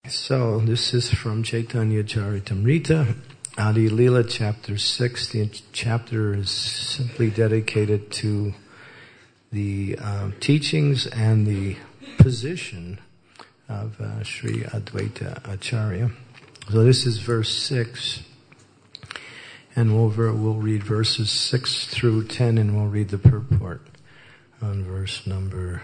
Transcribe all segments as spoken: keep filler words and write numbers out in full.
So this is from Chaitanya Charitamrita, Adi Leela, chapter six. The chapter is simply dedicated to the uh, teachings and the position of uh, Sri Advaita Acharya. So this is verse six, and we'll, we'll read verses six through ten, and we'll read the purport on verse number.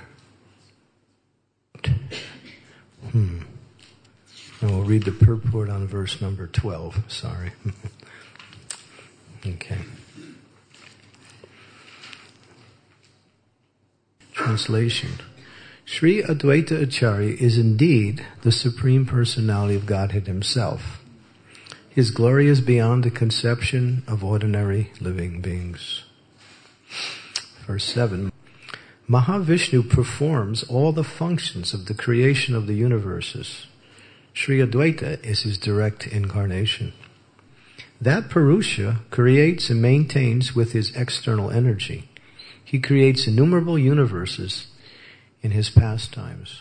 Hmm. And we'll read the purport on verse number twelve. Sorry. Okay. Translation. Sri Advaita Acharya is indeed the Supreme Personality of Godhead Himself. His glory is beyond the conception of ordinary living beings. Verse seven. Mahavishnu performs all the functions of the creation of the universes. Sri Advaita is his direct incarnation. That Purusha creates and maintains with his external energy. He creates innumerable universes in his pastimes.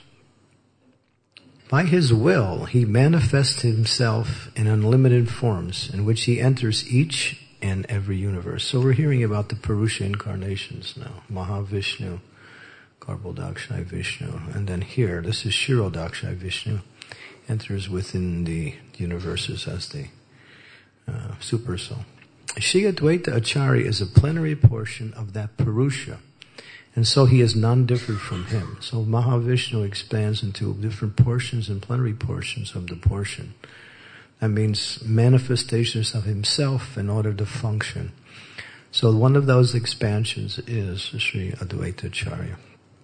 By his will, he manifests himself in unlimited forms in which he enters each and every universe. So we're hearing about the Purusha incarnations now. Mahavishnu, Garbhodakshai Vishnu. And then here, this is Shirodakshai Vishnu. Enters within the universes as the uh, super soul. Sri Advaita Acharya is a plenary portion of that Purusha, and so he is non-different from him. So Mahavishnu expands into different portions and plenary portions of the portion. That means manifestations of himself in order to function. So one of those expansions is Sri Advaita Acharya.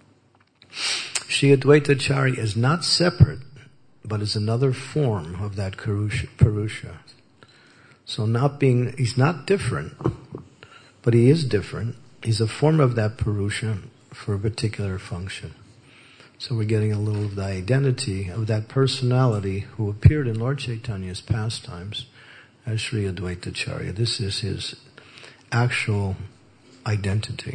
Sri Advaita Acharya is not separate, but is another form of that Purusha. So not being, he's not different, but he is different. He's a form of that Purusha for a particular function. So we're getting a little of the identity of that personality who appeared in Lord Chaitanya's pastimes as Sri Advaita Acharya. This is his actual identity.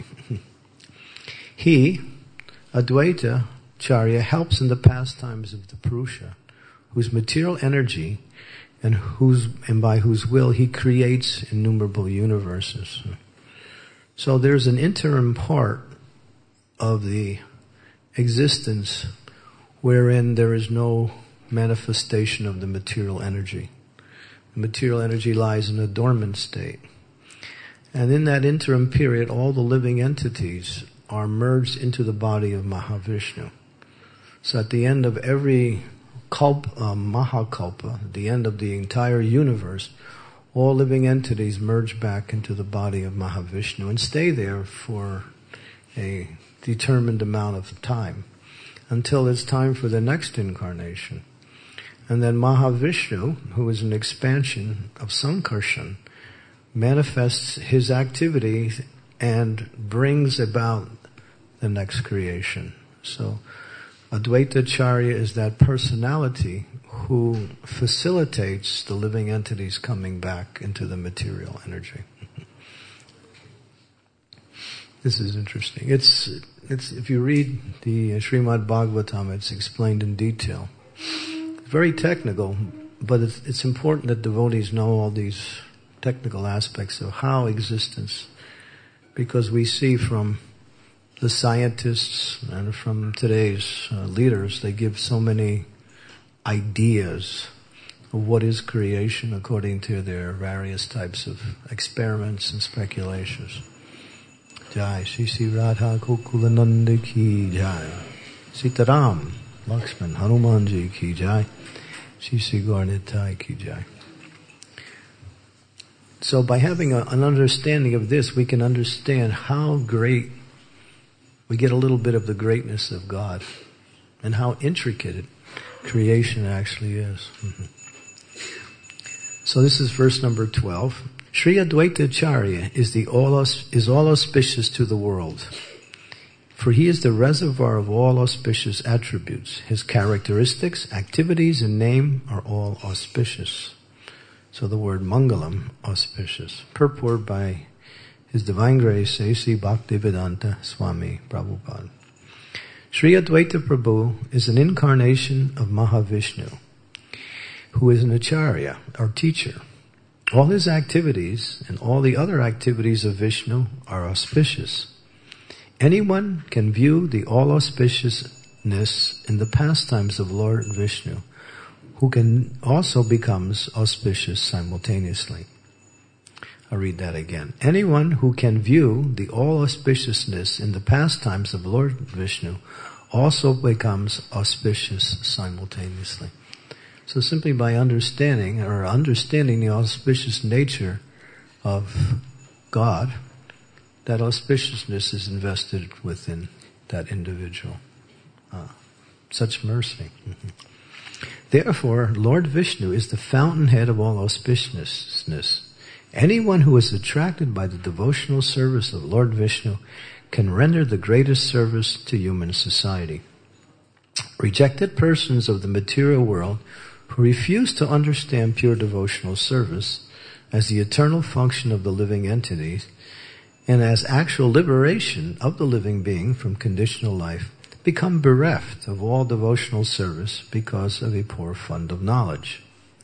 He, Advaita Acharya, helps in the pastimes of the Purusha, whose material energy and whose and by whose will he creates innumerable universes. So there's an interim part of the existence wherein there is no manifestation of the material energy. The material energy lies in a dormant state. And in that interim period, all the living entities are merged into the body of Mahavishnu. So at the end of every kalpa, uh, Mahakalpa, at the end of the entire universe, all living entities merge back into the body of Mahavishnu and stay there for a determined amount of time until it's time for the next incarnation. And then Mahavishnu, who is an expansion of Sankarshan, manifests his activity and brings about the next creation. So Advaita Acharya is that personality who facilitates the living entities coming back into the material energy. This is interesting. It's, it's, if you read the Srimad Bhagavatam, it's explained in detail. It's very technical, but it's, it's important that devotees know all these technical aspects of how existence, because we see from the scientists and from today's uh, leaders, they give so many ideas of what is creation according to their various types of experiments and speculations. Jai Shri Sri Radha Gokulananda ki Jai. Sitaram Lakshman Hanumanji ki Jai. Shri Sri Gaurnitai ki Jai. So by having a, an understanding of this, we can understand how great, we get a little bit of the greatness of God and how intricate creation actually is. Mm-hmm. So this is verse number twelve. Sri Advaita Acharya is the all is all auspicious to the world, for he is the reservoir of all auspicious attributes. His characteristics, activities, and name are all auspicious. So the word Mangalam, auspicious. Purport by His Divine Grace, A C Bhaktivedanta Swami Prabhupada. Sri Advaita Prabhu is an incarnation of Mahavishnu. who is an acharya, or teacher. All his activities and all the other activities of Vishnu are auspicious. Anyone can view the all-auspiciousness in the pastimes of Lord Vishnu, who can also becomes auspicious simultaneously. I'll read that again. Anyone who can view the all-auspiciousness in the pastimes of Lord Vishnu also becomes auspicious simultaneously. So simply by understanding, or understanding the auspicious nature of God, that auspiciousness is invested within that individual. Ah, such mercy. Therefore, Lord Vishnu is the fountainhead of all auspiciousness. Anyone who is attracted by the devotional service of Lord Vishnu can render the greatest service to human society. Rejected persons of the material world who refuse to understand pure devotional service as the eternal function of the living entities and as actual liberation of the living being from conditional life become bereft of all devotional service because of a poor fund of knowledge.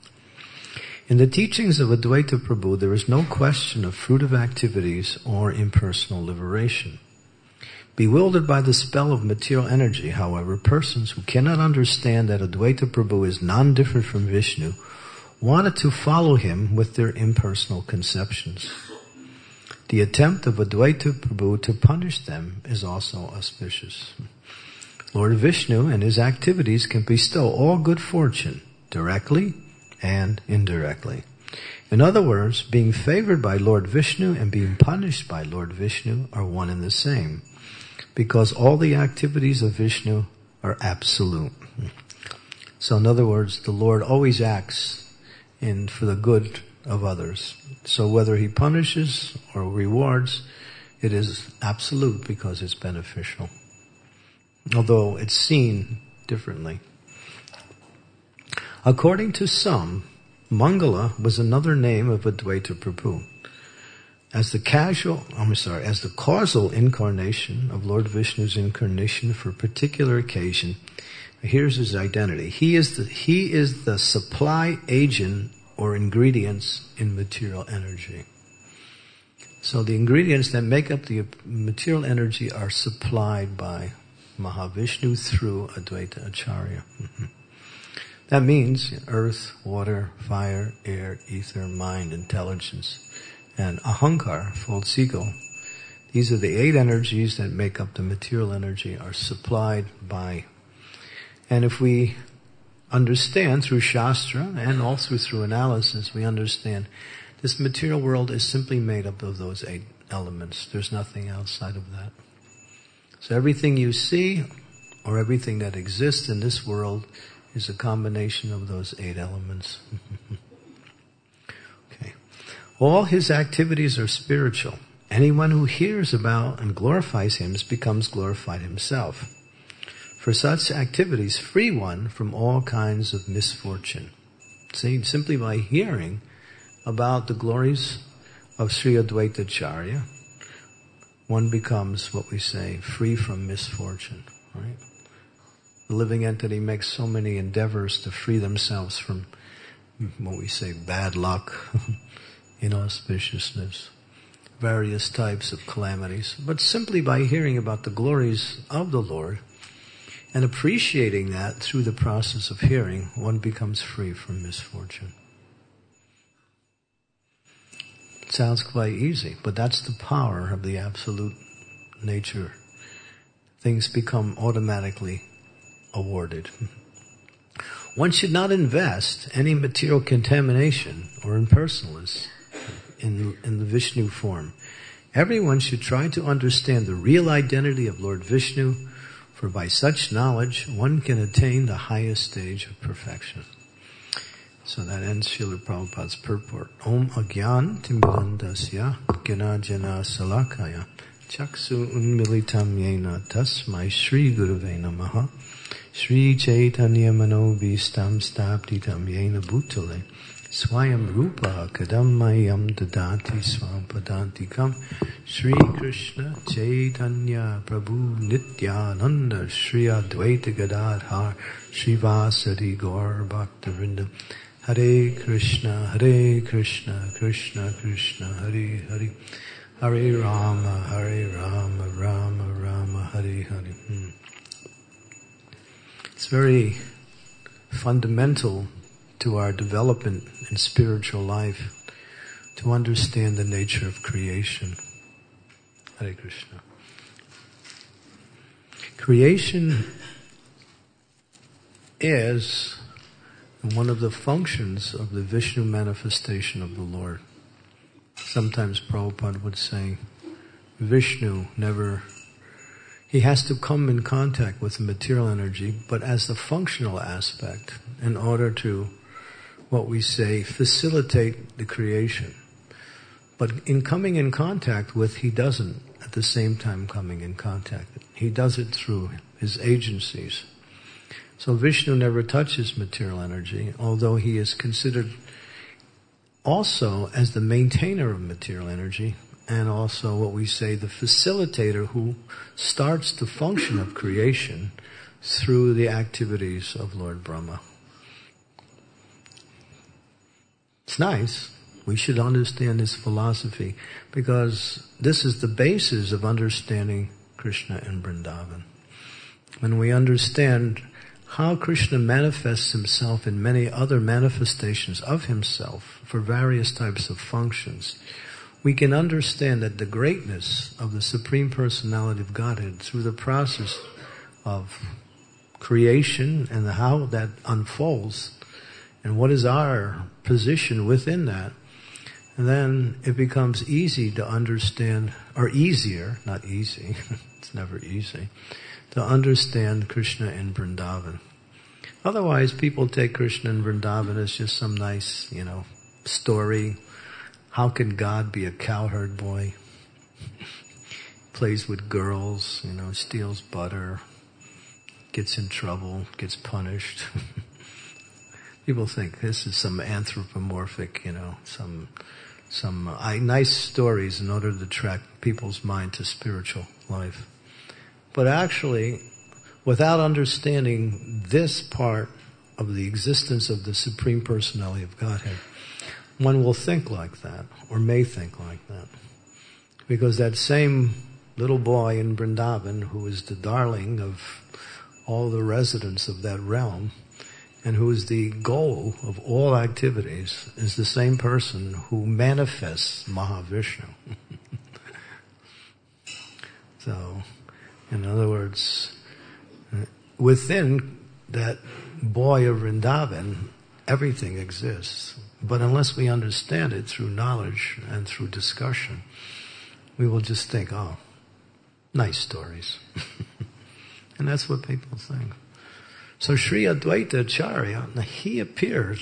In the teachings of Advaita Prabhu, there is no question of fruitive activities or impersonal liberation. Bewildered by the spell of material energy, however, persons who cannot understand that Advaita Prabhu is non-different from Vishnu wanted to follow him with their impersonal conceptions. The attempt of Advaita Prabhu to punish them is also auspicious. Lord Vishnu and his activities can bestow all good fortune, directly and indirectly. In other words, being favored by Lord Vishnu and being punished by Lord Vishnu are one and the same, because all the activities of Vishnu are absolute. So in other words, the Lord always acts in for the good of others. So whether he punishes or rewards, it is absolute because it's beneficial. Although it's seen differently. According to some, Mangala was another name of Advaita Prabhu. As the casual, I'm sorry, as the causal incarnation of Lord Vishnu's incarnation for a particular occasion, here's his identity. He is the, he is the supply agent or ingredients in material energy. So the ingredients that make up the material energy are supplied by Mahavishnu through Advaita Acharya. Mm-hmm. That means earth, water, fire, air, ether, mind, intelligence, and ahankar, false ego. These are the eight energies that make up the material energy, are supplied by. And if we understand through Shastra and also through analysis, we understand this material world is simply made up of those eight elements. There's nothing outside of that. So everything you see or everything that exists in this world is a combination of those eight elements. Okay. All his activities are spiritual. Anyone who hears about and glorifies him becomes glorified himself. For such activities free one from all kinds of misfortune. See, simply by hearing about the glories of Sri Advaita Acharya, one becomes, what we say, free from misfortune, right? The living entity makes so many endeavors to free themselves from what we say, bad luck, inauspiciousness, various types of calamities. But simply by hearing about the glories of the Lord and appreciating that through the process of hearing, one becomes free from misfortune. It sounds quite easy, but that's the power of the absolute nature. Things become automatically awarded. One should not invest any material contamination or impersonalism in, in the Vishnu form. Everyone should try to understand the real identity of Lord Vishnu, for by such knowledge one can attain the highest stage of perfection. So that ends Srila Prabhupada's purport. Om Agyan Timbilandasya Gana Jana Salakaya Chaksu Unmilitam Yena Tasmai Shri Gurave Namaha Shri Chaitanya Manobhistam Staptitam Yena Bhutale Swayam Rupa Kadammayam Dadati Swampadantikam Shri Krishna Chaitanya Prabhu Nityananda Shri Advaita Gadadhar Shri Vasadi Gaur Bhakta Vrinda Hare Krishna, Hare Krishna, Krishna Krishna, Hare Hare, Hare Rama, Hare Rama, Rama Rama, Hare Hare. Hmm. It's very fundamental to our development in spiritual life to understand the nature of creation. Hare Krishna. Creation is one of the functions of the Vishnu manifestation of the Lord. Sometimes Prabhupada would say, Vishnu never, he has to come in contact with the material energy, but as the functional aspect, in order to, what we say, facilitate the creation. But in coming in contact with, he doesn't at the same time coming in contact. He does it through his agencies. So Vishnu never touches material energy, although he is considered also as the maintainer of material energy, and also what we say the facilitator who starts the function of creation through the activities of Lord Brahma. It's nice. We should understand this philosophy because this is the basis of understanding Krishna in Vrindavan. When we understand how Krishna manifests himself in many other manifestations of himself for various types of functions, we can understand that the greatness of the Supreme Personality of Godhead through the process of creation and how that unfolds and what is our position within that. And then it becomes easy to understand, or easier, not easy, it's never easy, to understand Krishna in Vrindavan. Otherwise, people take Krishna in Vrindavan as just some nice, you know, story. How can God be a cowherd boy? Plays with girls, you know, steals butter, gets in trouble, gets punished. People think this is some anthropomorphic, you know, some some uh, nice stories in order to attract people's mind to spiritual life. But actually, without understanding this part of the existence of the Supreme Personality of Godhead, one will think like that, or may think like that. Because that same little boy in Vrindavan, who is the darling of all the residents of that realm, and who is the goal of all activities, is the same person who manifests Mahavishnu. So, in other words, within that boy of Vrindavan, everything exists. But unless we understand it through knowledge and through discussion, we will just think, oh, nice stories. And that's what people think. So Sri Advaita Acharya, he appeared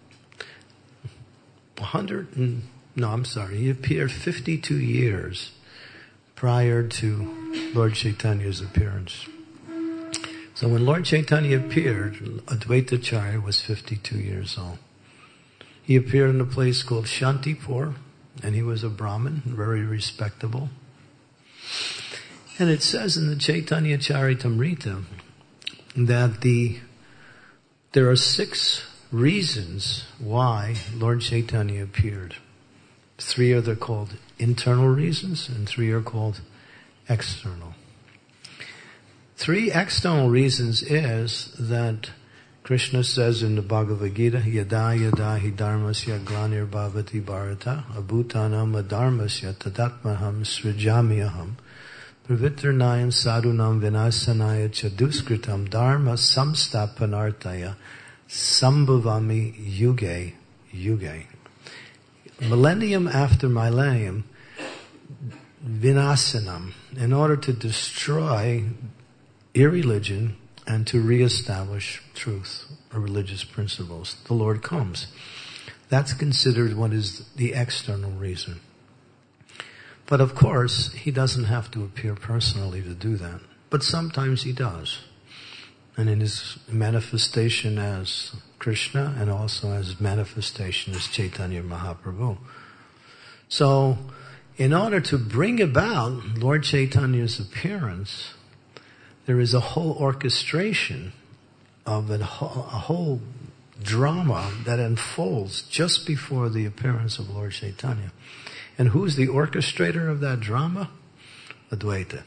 one hundred and, no, I'm sorry, he appeared fifty-two years prior to Lord Chaitanya's appearance. So when Lord Chaitanya appeared, Advaita Acharya was fifty-two years old. He appeared in a place called Shantipur, and he was a Brahmin, very respectable. And it says in the Chaitanya Charitamrita that the there are six reasons why Lord Chaitanya appeared. Three are they're called internal reasons, and three are called external. Three external reasons is that Krishna says in the Bhagavad Gita, Yada yada hi dharmasya glanir bhavati bharata abhutanam adharmasya tadatmaham srijamyaham pravitranayam sadhunam vinasanaya chaduskritam dharma samstapanartaya sambhavami yuge yuge. Millennium after millennium, vinasanam, in order to destroy irreligion and to reestablish truth or religious principles, the Lord comes. That's considered what is the external reason. But of course, he doesn't have to appear personally to do that. But sometimes he does. And in his manifestation as Krishna and also as his manifestation as Chaitanya Mahaprabhu. So, in order to bring about Lord Chaitanya's appearance, there is a whole orchestration of a whole drama that unfolds just before the appearance of Lord Chaitanya. And who's the orchestrator of that drama? Advaita.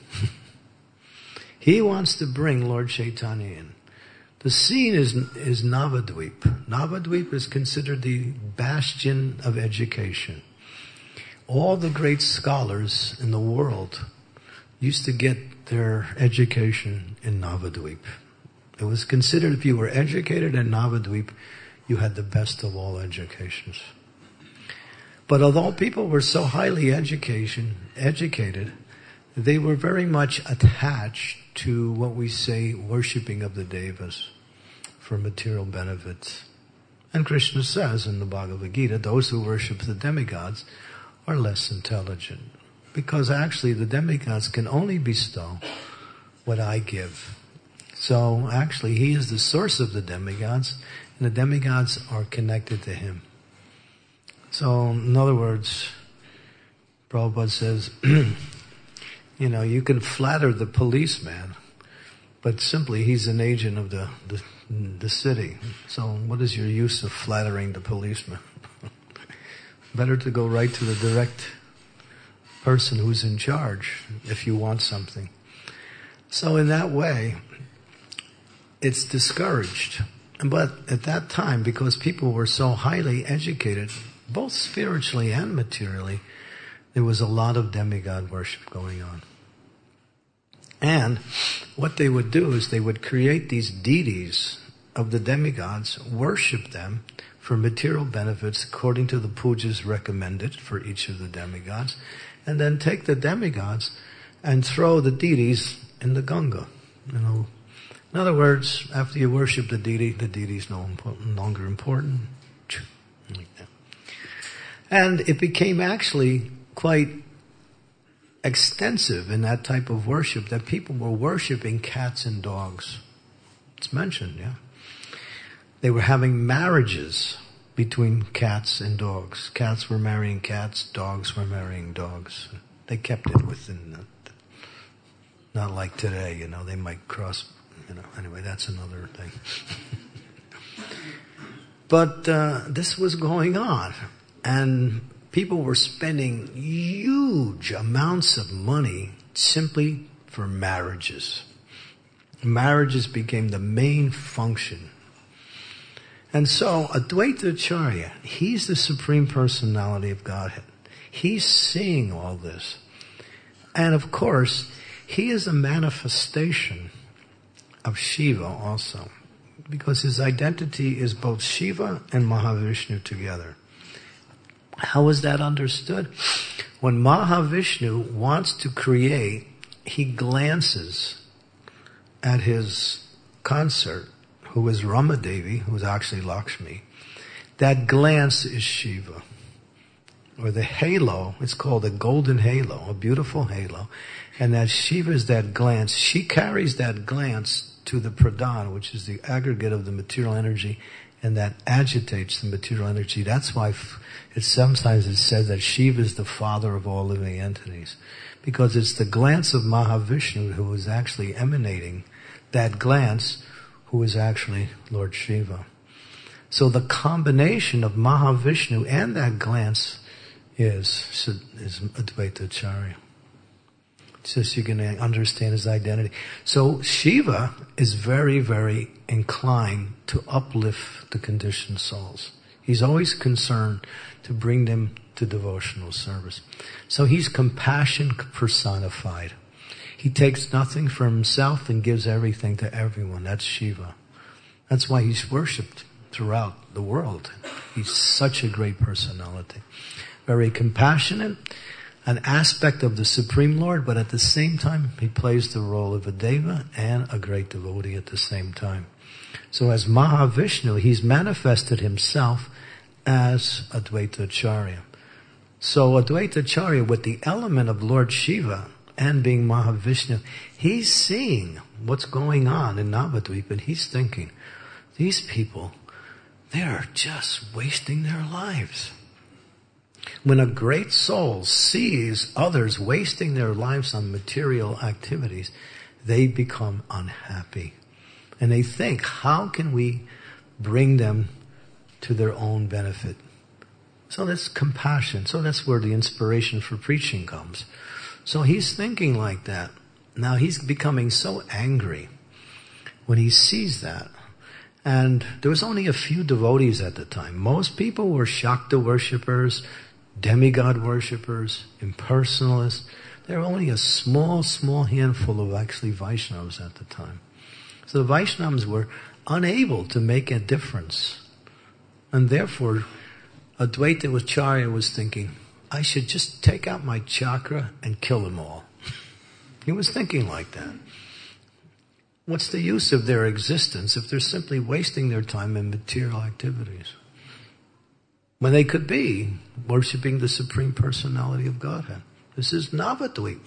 He wants to bring Lord Chaitanya in. The scene is, is Navadvip. Navadvip is considered the bastion of education. All the great scholars in the world used to get their education in Navadvip. It was considered if you were educated in Navadvip, you had the best of all educations. But although people were so highly education, educated, they were very much attached to what we say worshipping of the devas for material benefits. And Krishna says in the Bhagavad Gita, those who worship the demigods are less intelligent. Because actually the demigods can only bestow what I give. So actually he is the source of the demigods, and the demigods are connected to him. So in other words, Prabhupada says, you know, you can flatter the policeman, but simply he's an agent of the, the, the city. So what is your use of flattering the policeman? Better to go right to the direct person who's in charge if you want something. So in that way, it's discouraged. But at that time, because people were so highly educated, both spiritually and materially, there was a lot of demigod worship going on. And what they would do is they would create these deities of the demigods, worship them for material benefits according to the pujas recommended for each of the demigods, and then take the demigods and throw the deities in the Ganga. You know, in other words, after you worship the deity, the deity is no important, longer important. Like that. And it became actually quite extensive in that type of worship that people were worshiping cats and dogs. It's mentioned, yeah. They were having marriages between cats and dogs. Cats were marrying cats, dogs were marrying dogs. They kept it within the, not like today, you know, they might cross, you know, anyway, that's another thing. But uh, this was going on, and people were spending huge amounts of money simply for marriages. Marriages became the main function. And so Advaita Acharya, he's the Supreme Personality of Godhead. He's seeing all this. And of course, he is a manifestation of Shiva also, because his identity is both Shiva and Mahavishnu together. How is that understood? When Mahavishnu wants to create, he glances at his consort, who is Ramadevi, who is actually Lakshmi. That glance is Shiva. Or the halo, it's called a golden halo, a beautiful halo. And that Shiva is that glance. She carries that glance to the pradhan, which is the aggregate of the material energy, and that agitates the material energy. That's why it's sometimes it's said that Shiva is the father of all living entities. Because it's the glance of Mahavishnu who is actually emanating that glance, who is actually Lord Shiva. So the combination of Mahavishnu and that glance is, is Advaita Acharya. So you can understand his identity. So Shiva is very, very inclined to uplift the conditioned souls. He's always concerned to bring them to devotional service. So he's compassion personified. He takes nothing for himself and gives everything to everyone. That's Shiva. That's why he's worshipped throughout the world. He's such a great personality. Very compassionate, an aspect of the Supreme Lord, but at the same time, he plays the role of a deva and a great devotee at the same time. So as Mahavishnu, he's manifested himself as Advaita Acharya. So Advaita Acharya, with the element of Lord Shiva and being Mahavishnu, he's seeing what's going on in Navadvip, and he's thinking, these people, they're just wasting their lives. When a great soul sees others wasting their lives on material activities, they become unhappy. And they think, how can we bring them to their own benefit. So that's compassion. So that's where the inspiration for preaching comes. So he's thinking like that. Now he's becoming so angry when he sees that. And there was only a few devotees at the time. Most people were Shakta worshippers, demigod worshippers, impersonalists. There were only a small, small handful of actually Vaishnavas at the time. So the Vaishnavas were unable to make a difference. And therefore, Advaita Acharya was thinking, I should just take out my chakra and kill them all. He was thinking like that. What's the use of their existence if they're simply wasting their time in material activities? When they could be worshipping the Supreme Personality of Godhead. This is Navadvip.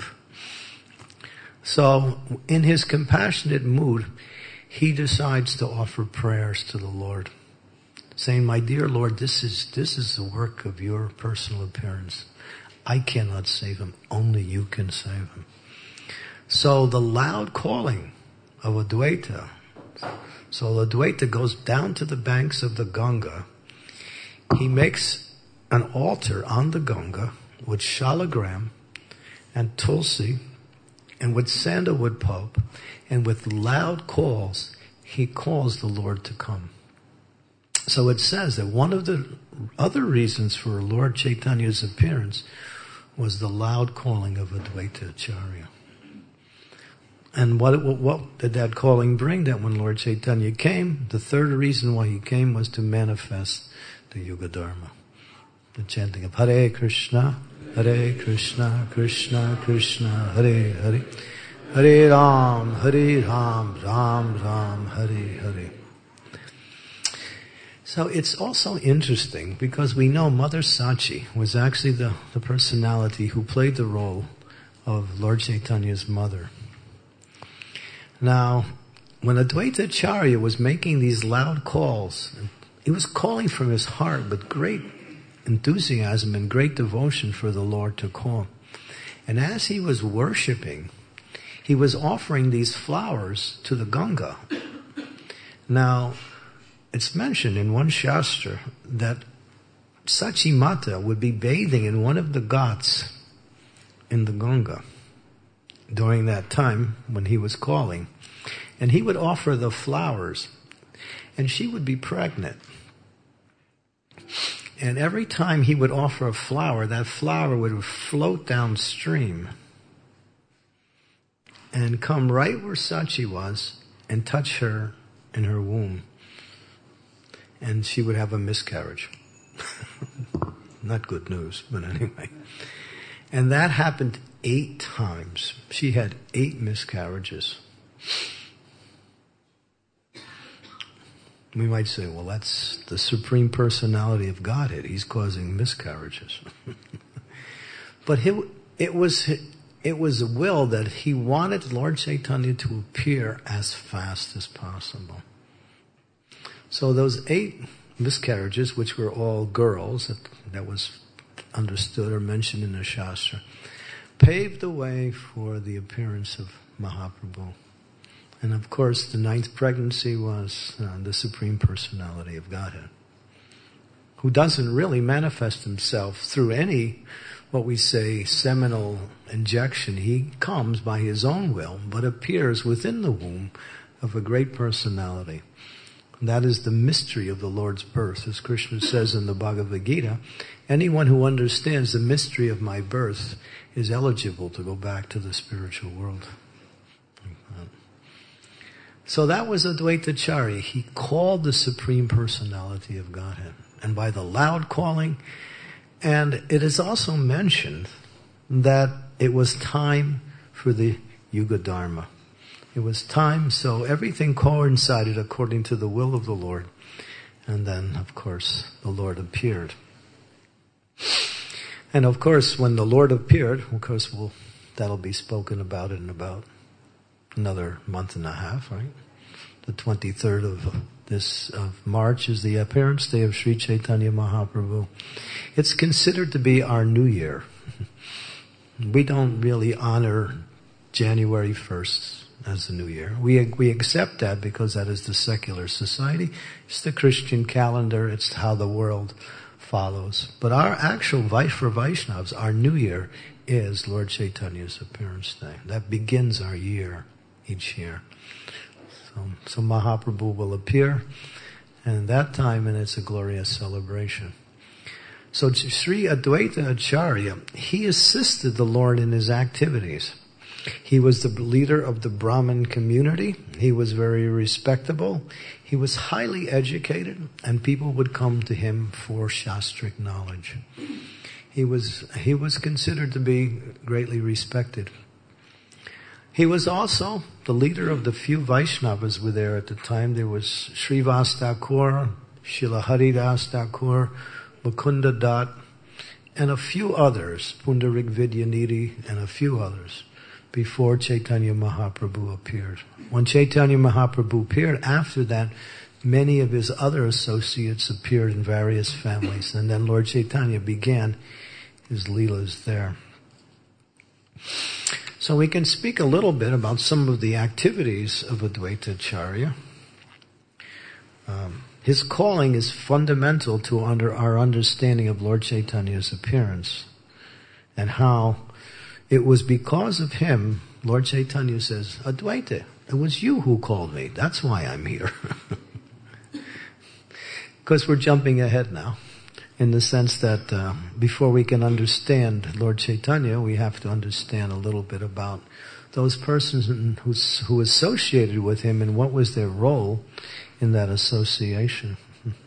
So, in his compassionate mood, he decides to offer prayers to the Lord, saying, my dear Lord, this is, this is the work of your personal appearance. I cannot save him. Only you can save him. So the loud calling of Advaita. So Advaita goes down to the banks of the Ganga. He makes an altar on the Ganga with shalagram and tulsi and with sandalwood pulp, and with loud calls, he calls the Lord to come. So it says that one of the other reasons for Lord Chaitanya's appearance was the loud calling of Advaita Acharya. And what, what, what did that calling bring? That when Lord Chaitanya came, the third reason why he came was to manifest the Yuga Dharma. The chanting of Hare Krishna, Hare Krishna, Krishna Krishna, Hare Hare, Hare Ram, Hare Ram, Ram Ram, Hare Hare. So it's also interesting because we know Mother Sachi was actually the, the personality who played the role of Lord Chaitanya's mother. Now, when Advaita Acharya was making these loud calls, he was calling from his heart with great enthusiasm and great devotion for the Lord to call. And as he was worshiping, he was offering these flowers to the Ganga. Now, it's mentioned in one Shastra that Sachi Mata would be bathing in one of the ghats in the Ganga during that time when he was calling. And he would offer the flowers, and she would be pregnant. And every time he would offer a flower, that flower would float downstream and come right where Sachi was and touch her in her womb. And she would have a miscarriage. Not good news, but anyway. And that happened eight times. She had eight miscarriages. We might say, well, that's the Supreme Personality of Godhead. He's causing miscarriages. But he, it was it was a will that he wanted Lord Chaitanya to appear as fast as possible. So those eight miscarriages, which were all girls, that, that was understood or mentioned in the Shastra, paved the way for the appearance of Mahaprabhu. And of course, the ninth pregnancy was uh, the Supreme Personality of Godhead, who doesn't really manifest himself through any, what we say, seminal injection. He comes by his own will, but appears within the womb of a great personality. And that is the mystery of the Lord's birth. As Krishna says in the Bhagavad Gita, anyone who understands the mystery of my birth is eligible to go back to the spiritual world. So that was Advaita Acharya. He called the Supreme Personality of Godhead. And by the loud calling, and it is also mentioned that it was time for the Yuga Dharma. It was time, so everything coincided according to the will of the Lord. And then, of course, the Lord appeared. And of course, when the Lord appeared, of course, we'll, that'll be spoken about in about another month and a half, right? The twenty-third of this of March is the appearance day of Sri Chaitanya Mahaprabhu. It's considered to be our new year. We don't really honor January first as the new year. We we accept that because that is the secular society. It's the Christian calendar. It's how the world follows. But our actual, for Vaishnavas, our new year is Lord Chaitanya's appearance day. That begins our year, each year. So, so Mahaprabhu will appear, and that time, and it's a glorious celebration. So Sri Advaita Acharya, he assisted the Lord in his activities. He was the leader of the Brahmin community. He was very respectable. He was highly educated, and people would come to him for shastric knowledge. He was, he was considered to be greatly respected. He was also the leader of the few Vaishnavas were there at the time. There was Srivas Thakur, Srila Haridas Thakur, Mukunda Dutt, and a few others, Pundarik Vidyanidhi, and a few others, before Chaitanya Mahaprabhu appeared. When Chaitanya Mahaprabhu appeared, after that, many of his other associates appeared in various families, and then Lord Chaitanya began his leelas there. So we can speak a little bit about some of the activities of Advaita Acharya. Um, his calling is fundamental to under our understanding of Lord Chaitanya's appearance, and how it was because of him, Lord Chaitanya says, Advaita, it was you who called me. That's why I'm here. Because we're jumping ahead now, in the sense that uh, before we can understand Lord Chaitanya, we have to understand a little bit about those persons who's, who associated with him and what was their role in that association.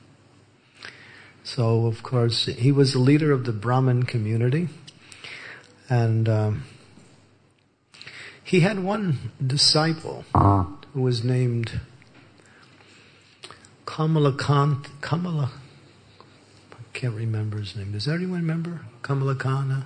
So, of course, he was the leader of the Brahmin community, and um, he had one disciple who was named Kamalakant, Kamala, I can't remember his name. Does anyone remember? Kamalakana?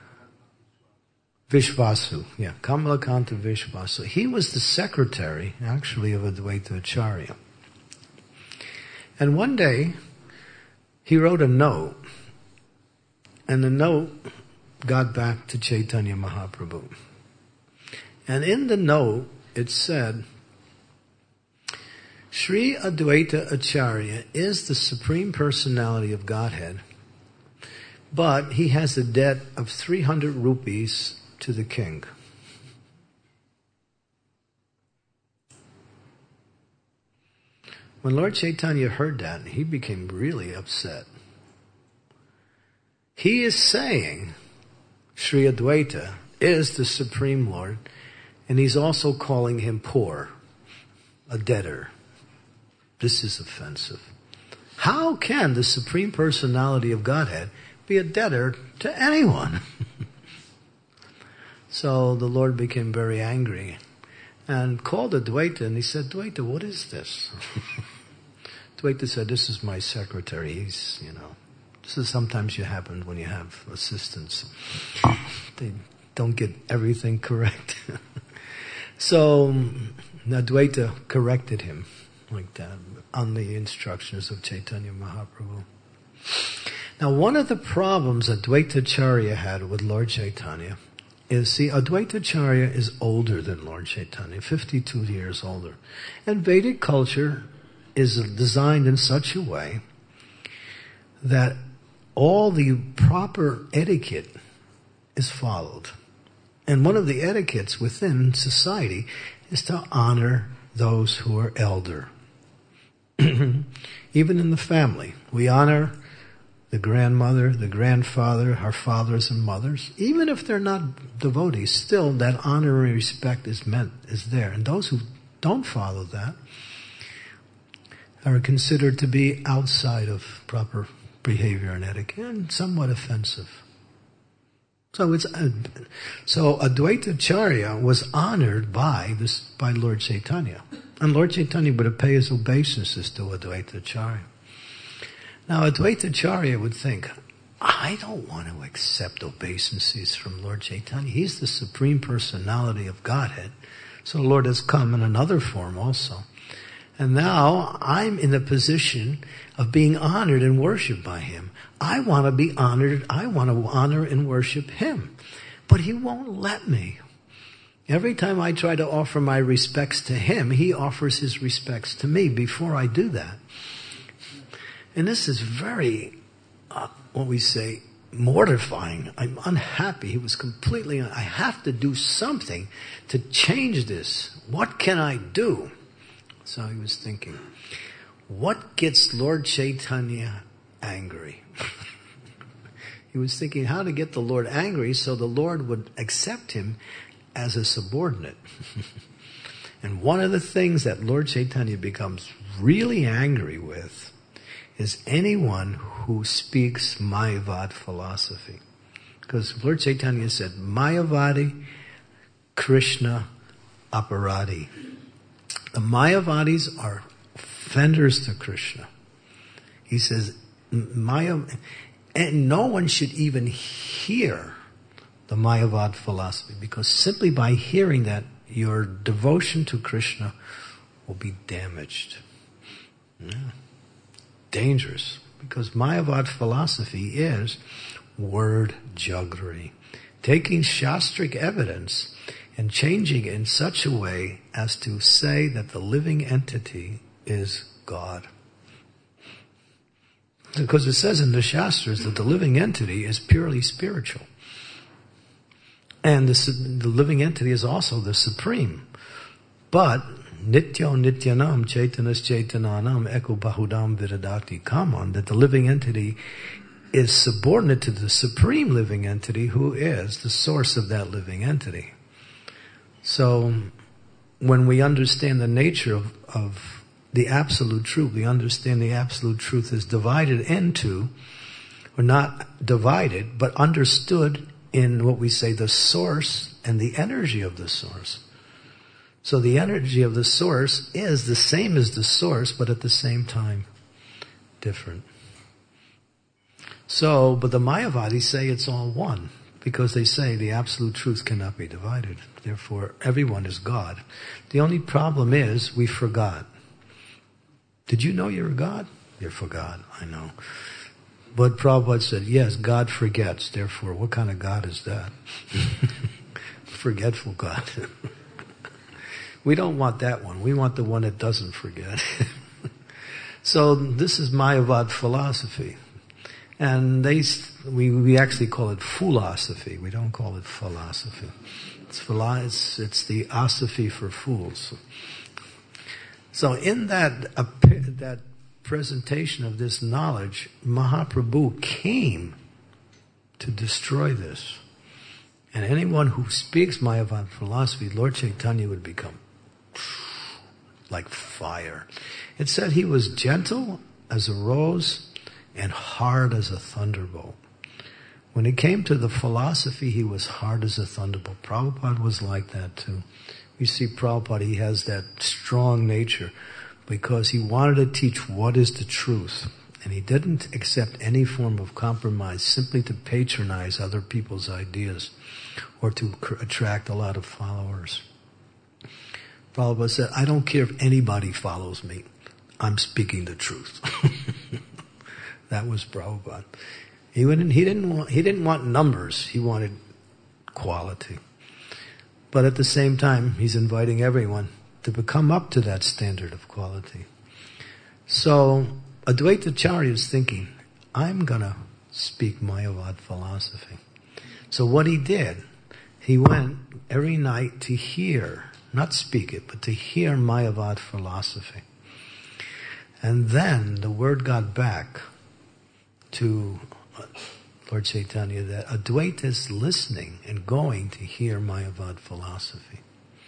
Vishvasu, yeah, Kamalakanta Vishvasu. He was the secretary, actually, of Advaita Acharya. And one day, he wrote a note, and the note got back to Chaitanya Mahaprabhu. And in the note, it said, Sri Advaita Acharya is the Supreme Personality of Godhead, but he has a debt of three hundred rupees to the king. When Lord Chaitanya heard that, he became really upset. He is saying Sri Advaita is the Supreme Lord, and he's also calling him poor, a debtor. This is offensive. How can the Supreme Personality of Godhead be a debtor to anyone? So the Lord became very angry and called Advaita, and he said, Advaita, what is this? Advaita said, this is my secretary. He's, you know, this is sometimes you happen when you have assistants. They don't get everything correct. So Advaita corrected him like that on the instructions of Chaitanya Mahaprabhu. Now, one of the problems Advaita Acharya had with Lord Chaitanya is, see, Advaita Acharya is older than Lord Chaitanya, fifty-two years older. And Vedic culture is designed in such a way that all the proper etiquette is followed. And one of the etiquettes within society is to honor those who are elder. Even in the family, we honor the grandmother, the grandfather, our fathers and mothers. Even if they're not devotees, still that honor and respect is meant, is there. And those who don't follow that are considered to be outside of proper behavior and etiquette and somewhat offensive. So it's, uh, so Advaita Acharya was honored by this, by Lord Chaitanya. And Lord Chaitanya would pay his obeisances to Advaita Acharya. Now Advaita Acharya would think, I don't want to accept obeisances from Lord Chaitanya. He's the Supreme Personality of Godhead. So the Lord has come in another form also. And now I'm in the position of being honored and worshipped by him. I want to be honored. I want to honor and worship him. But he won't let me. Every time I try to offer my respects to him, he offers his respects to me before I do that. And this is very, uh, what we say, mortifying. I'm unhappy. He was completely, I have to do something to change this. What can I do? So he was thinking, what gets Lord Chaitanya angry? He was thinking how to get the Lord angry so the Lord would accept him as a subordinate. And one of the things that Lord Chaitanya becomes really angry with is anyone who speaks Mayavad philosophy. Because Lord Chaitanya said, Mayavadi, Krishna, Aparadi. The Mayavadis are offenders to Krishna. He says, Maya, and no one should even hear the Mayavad philosophy, because simply by hearing that, your devotion to Krishna will be damaged. Yeah. Dangerous, because Mayavad philosophy is word jugglery, taking Shastric evidence and changing it in such a way as to say that the living entity is God. Because it says in the Shastras that the living entity is purely spiritual. And the, the living entity is also the supreme. But Nityo Nityanam Chaitanas Chaitananam Eko Bahudam Viradati Kaman, that the living entity is subordinate to the supreme living entity who is the source of that living entity. So when we understand the nature of, of the absolute truth, we understand the absolute truth is divided into, or not divided, but understood in what we say the source and the energy of the source. So the energy of the source is the same as the source, but at the same time different. So, but the Mayavadis say it's all one, because they say the absolute truth cannot be divided. Therefore, everyone is God. The only problem is we forgot. Did you know you're God? You forgot, I know. But Prabhupada said, yes, God forgets. Therefore, what kind of God is that? Forgetful God. We don't want that one. We want the one that doesn't forget. So this is Mayavad philosophy. And they, we, we actually call it philosophy. We don't call it philosophy. It's, it's, it's the osophy for fools. So in that, uh, that presentation of this knowledge, Mahaprabhu came to destroy this. And anyone who speaks Mayavad philosophy, Lord Chaitanya would become like fire. It said he was gentle as a rose and hard as a thunderbolt. When it came to the philosophy, he was hard as a thunderbolt. Prabhupada was like that too. We see Prabhupada, he has that strong nature because he wanted to teach what is the truth. And he didn't accept any form of compromise simply to patronize other people's ideas or to attract a lot of followers. Prabhupada said, I don't care if anybody follows me. I'm speaking the truth. That was Prabhupada. He wouldn't, he didn't want, he didn't want numbers. He wanted quality. But at the same time, he's inviting everyone to become up to that standard of quality. So, Advaita Acharya is thinking, I'm gonna speak Mayavad philosophy. So what he did, he went every night to hear, not speak it, but to hear Mayavad philosophy. And then the word got back to Lord Chaitanya that Advaita is listening and going to hear Mayavad philosophy.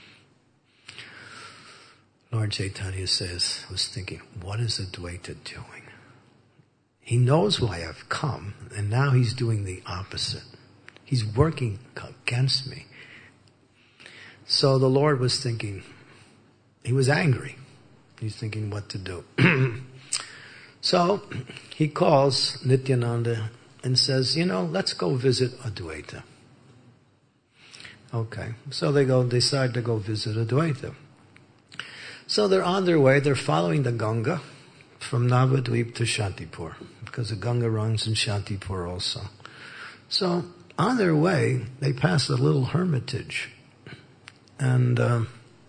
Lord Chaitanya says, was thinking, what is Advaita doing? He knows why I've come, and now he's doing the opposite. He's working against me. So the Lord was thinking, he was angry. He's thinking what to do. So he calls Nityananda and says, you know, let's go visit Advaita. Okay, so they go, decide to go visit Advaita. So they're on their way, they're following the Ganga from Navadvip to Shantipur, because the Ganga runs in Shantipur also. So on their way, they pass a little hermitage. And um,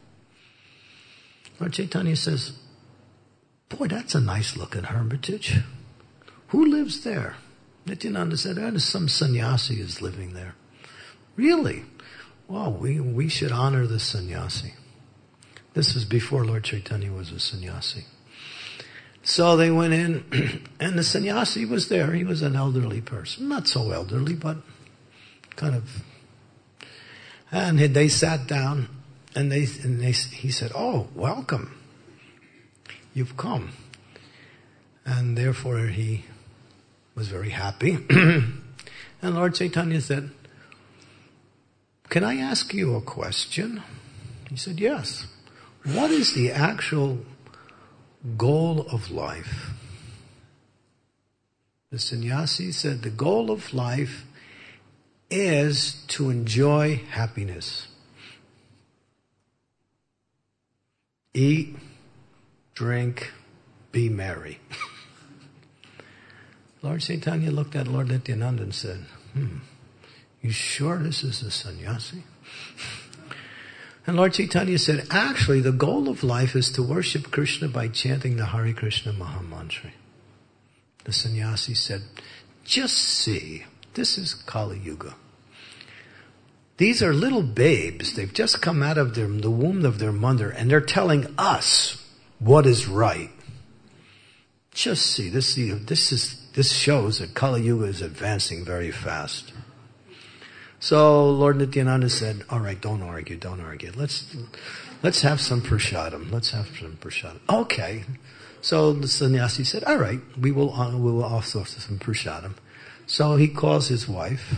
Lord Chaitanya says, boy, that's a nice looking hermitage. Who lives there? Nityananda said, oh, some sannyasi is living there. Really? Well, we, we should honor the sannyasi. This was before Lord Chaitanya was a sannyasi. So they went in, and the sannyasi was there. He was an elderly person. Not so elderly, but kind of. And they sat down, and they, and they he said, oh, welcome. You've come. And therefore he was very happy. And Lord Chaitanya said, can I ask you a question? He said, yes. What is the actual goal of life? The sannyasi said, the goal of life is to enjoy happiness. Eat, drink, be merry. Lord Chaitanya looked at Lord Nityananda and said, hmm, you sure this is a sannyasi? And Lord Chaitanya said, actually, the goal of life is to worship Krishna by chanting the Hare Krishna Mahamantra. The sannyasi said, just see, this is Kali Yuga. These are little babes. They've just come out of their, the womb of their mother, and they're telling us what is right. Just see, this, this is, this shows that Kali Yuga is advancing very fast. So Lord Nityananda said, all right, don't argue, don't argue. Let's, let's have some prasadam. Let's have some prasadam. Okay. So the sannyasi said, all right, we will, uh, we will offer some prasadam. So he calls his wife.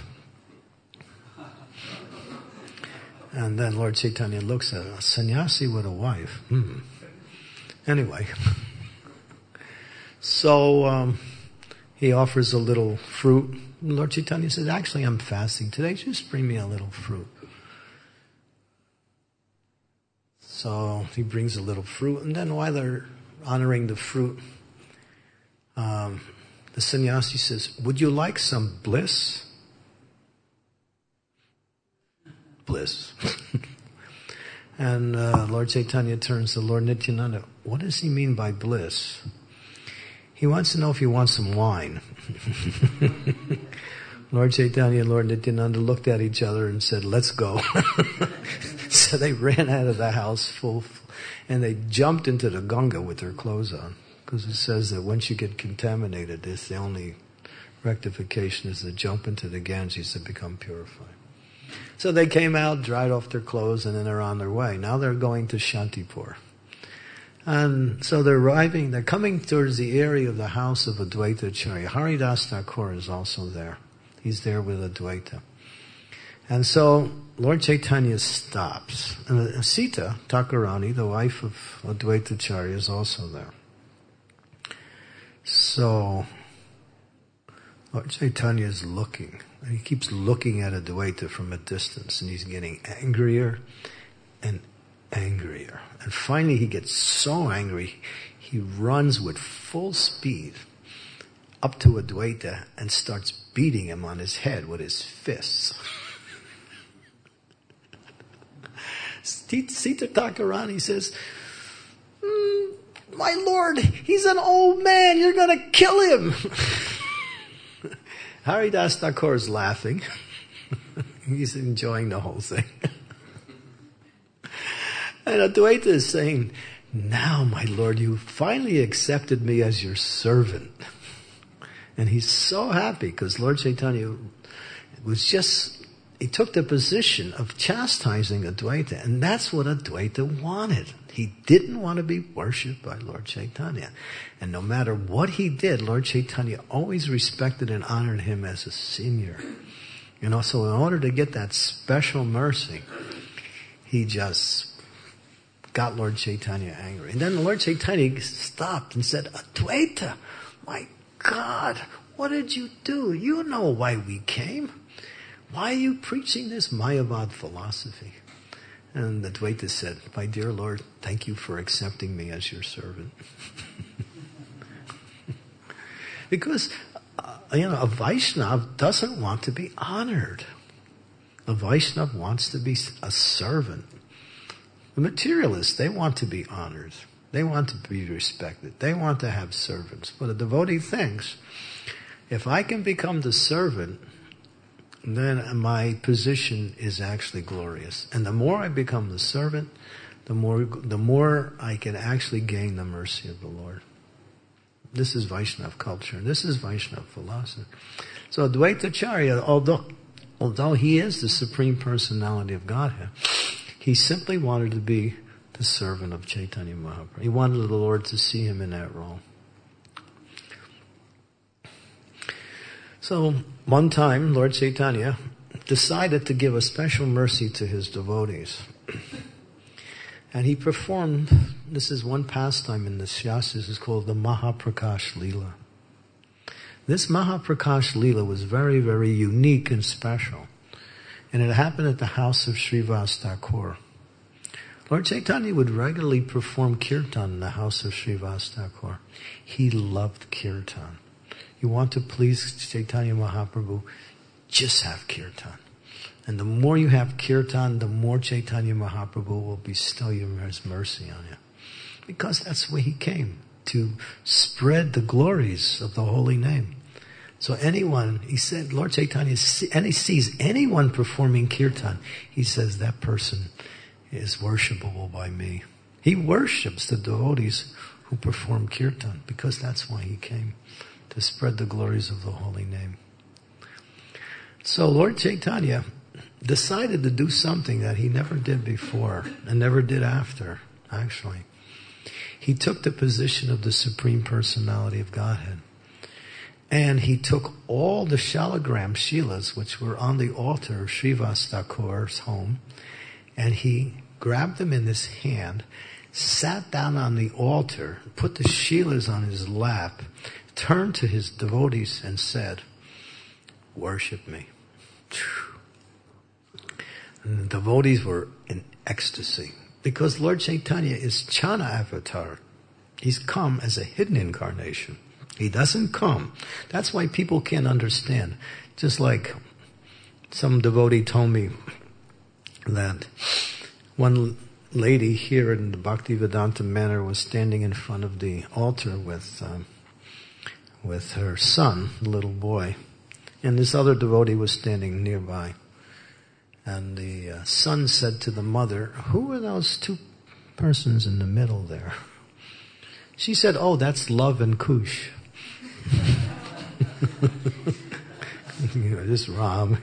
And then Lord Chaitanya looks at a sannyasi with a wife. Hmm. Anyway. So, um, he offers a little fruit. Lord Chaitanya says, actually, I'm fasting today. Just bring me a little fruit. So he brings a little fruit. And then while they're honoring the fruit, um, the sannyasi says, would you like some bliss? Bliss. And uh, Lord Chaitanya turns to Lord Nityananda. What does he mean by bliss? He wants to know if he wants some wine. Lord Chaitanya and Lord Nityananda looked at each other and said, let's go. So they ran out of the house full, and they jumped into the Ganga with their clothes on. Because it says that once you get contaminated, it's the only rectification is to jump into the Ganges to become purified. So they came out, dried off their clothes, and then they're on their way. Now they're going to Shantipur. And so they're arriving, they're coming towards the area of the house of Advaita Acharya. Haridas Thakur is also there. He's there with Advaita. And so Lord Chaitanya stops. And Sita Thakurani, the wife of Advaita Acharya, is also there. So Lord Chaitanya is looking. And he keeps looking at Advaita from a distance. And he's getting angrier and angrier. And finally he gets so angry, he runs with full speed up to Advaita and starts beating him on his head with his fists. Sita Thakurani says, mm, my lord, he's an old man, you're gonna kill him. Haridas Thakur is laughing. He's enjoying the whole thing. And Advaita is saying, now, my lord, you finally accepted me as your servant. And he's so happy because Lord Chaitanya was just, he took the position of chastising Advaita. And that's what Advaita wanted. He didn't want to be worshipped by Lord Chaitanya. And no matter what he did, Lord Chaitanya always respected and honored him as a senior. And also in order to get that special mercy, he just got Lord Chaitanya angry. And then Lord Chaitanya stopped and said, Advaita, my God, what did you do? You know why we came. Why are you preaching this Mayavad philosophy? And Advaita said, my dear Lord, thank you for accepting me as your servant. Because, uh, you know, a Vaishnava doesn't want to be honored. A Vaishnava wants to be a servant. The materialists, they want to be honored. They want to be respected. They want to have servants. But a devotee thinks, if I can become the servant, then my position is actually glorious. And the more I become the servant, the more the more I can actually gain the mercy of the Lord. This is Vaishnava culture. This is Vaishnava philosophy. So Advaita Acharya, although, although he is the Supreme Personality of Godhead, he simply wanted to be the servant of Chaitanya Mahaprabhu. He wanted the Lord to see him in that role. So one time, Lord Chaitanya decided to give a special mercy to his devotees. And he performed, this is one pastime in the Shastras, is called the Mahaprakash Leela. This Mahaprakash Leela was very, very unique and special. And it happened at the house of Srivas Thakur. Lord Chaitanya would regularly perform kirtan in the house of Srivas Thakur. He loved kirtan. You want to please Chaitanya Mahaprabhu, just have kirtan. And the more you have kirtan, the more Chaitanya Mahaprabhu will bestow his mercy on you. Because that's where he came, to spread the glories of the holy name. So anyone, he said, Lord Chaitanya, and he sees anyone performing kirtan, he says that person is worshipable by me. He worships the devotees who perform kirtan, because that's why he came, to spread the glories of the holy name. So Lord Chaitanya decided to do something that he never did before and never did after, actually. He took the position of the Supreme Personality of Godhead. And he took all the shalagram shilas which were on the altar of Srivas Thakur's home, and he grabbed them in his hand, sat down on the altar, put the shilas on his lap, turned to his devotees and said, worship me. And the devotees were in ecstasy, because Lord Chaitanya is Chana avatar. He's come as a hidden incarnation. He doesn't come. That's why people can't understand. Just like some devotee told me that one lady here in the Bhaktivedanta Manor was standing in front of the altar with um, with her son, the little boy, and this other devotee was standing nearby. And the uh, son said to the mother, who are those two persons in the middle there? She said, oh, that's Love and Kush. You know, just Ram.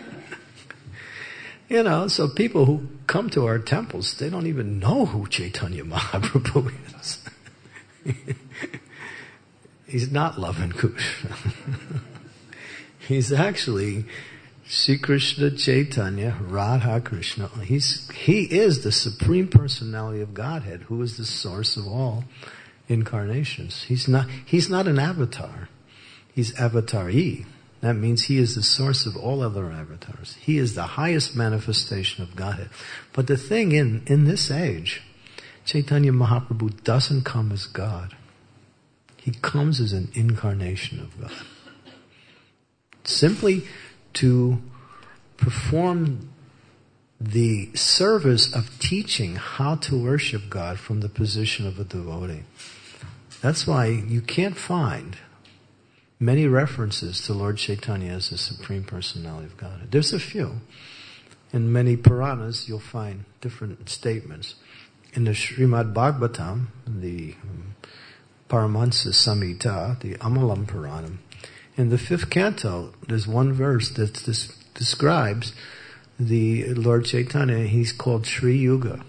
You know, so people who come to our temples, they don't even know who Chaitanya Mahaprabhu is. He's not Love and Kush. He's actually Sri Krishna Chaitanya Radha Krishna. He's, he is the Supreme Personality of Godhead, who is the source of all incarnations. He's not, he's not an avatar. He's avatari. That means he is the source of all other avatars. He is the highest manifestation of Godhead. But the thing in, in this age, Chaitanya Mahaprabhu doesn't come as God. He comes as an incarnation of God. Simply to perform the service of teaching how to worship God from the position of a devotee. That's why you can't find many references to Lord Chaitanya as the Supreme Personality of Godhead. There's a few. In many Puranas, you'll find different statements. In the Srimad Bhagavatam, the um, Paramahansa Samhita, the Amalam Puranam, in the fifth canto, there's one verse that this describes the Lord Chaitanya. He's called Sri Yuga.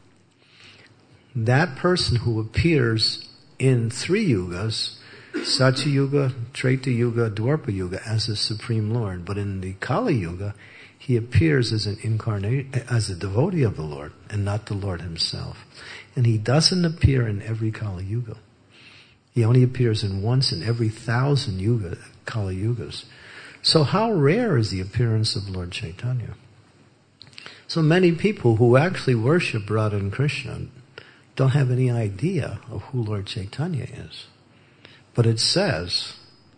That person who appears in three yugas, Satya Yuga, Treta Yuga, Dwapara Yuga, as the Supreme Lord. But in the Kali Yuga, he appears as an incarnate, as a devotee of the Lord, and not the Lord himself. And he doesn't appear in every Kali Yuga. He only appears in once in every thousand yuga, Kali Yugas. So how rare is the appearance of Lord Chaitanya? So many people who actually worship Radha and Krishna don't have any idea of who Lord Chaitanya is. But it says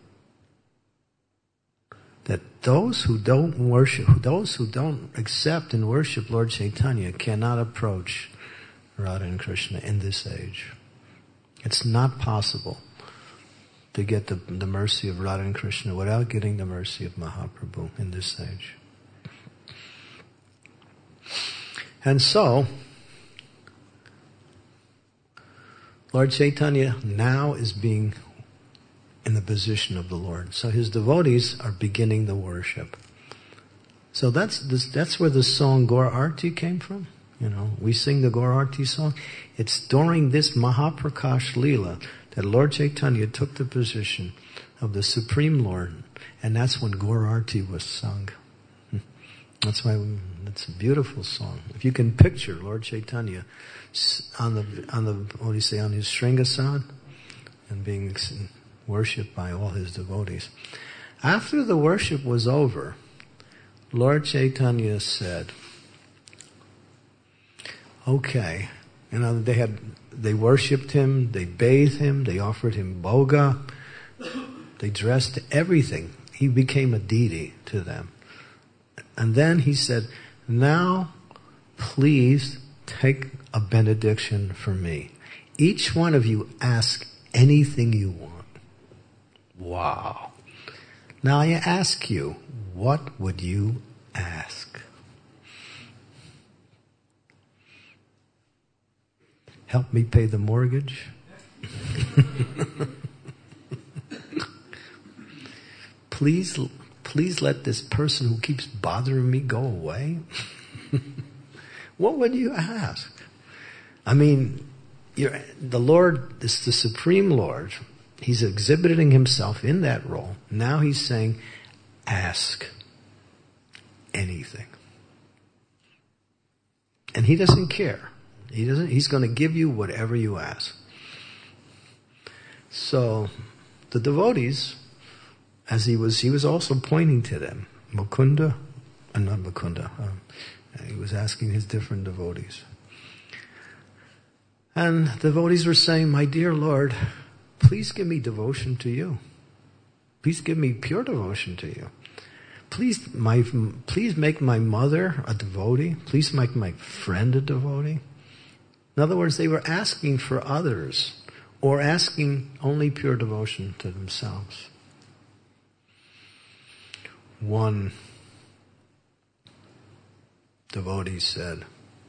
that those who don't worship, those who don't accept and worship Lord Chaitanya cannot approach Radha and Krishna in this age. It's not possible to get the, the mercy of Radha and Krishna without getting the mercy of Mahaprabhu in this age. And so, Lord Chaitanya now is being in the position of the Lord. So his devotees are beginning the worship. So that's this, that's where the song Gaur Arti came from. You know, we sing the Gaur Arti song. It's during this Mahaprakash Leela that Lord Chaitanya took the position of the Supreme Lord, and that's when Gaur Arti was sung. That's why we, it's a beautiful song. If you can picture Lord Chaitanya on the on the what do you say on his Shringasana and being worshipped by all his devotees. After the worship was over, Lord Chaitanya said, "Okay, you know they had they worshipped him, they bathed him, they offered him bhoga, they dressed everything. He became a deity to them." And then he said, "Now, please take a benediction for me. Each one of you ask anything you want." Wow. Now I ask you, what would you ask? Help me pay the mortgage? Please, please let this person who keeps bothering me go away? What would you ask? I mean, you're, the Lord, this the Supreme Lord, he's exhibiting himself in that role. Now he's saying, ask anything. And he doesn't care. He doesn't, he's going to give you whatever you ask. So, the devotees, as he was, he was also pointing to them. Mukunda, uh, not Mukunda, um, he was asking his different devotees. And the devotees were saying, "My dear Lord, please give me devotion to you. Please give me pure devotion to you. Please, my, please make my mother a devotee. Please make my friend a devotee." In other words, they were asking for others, or asking only pure devotion to themselves. One devotee said,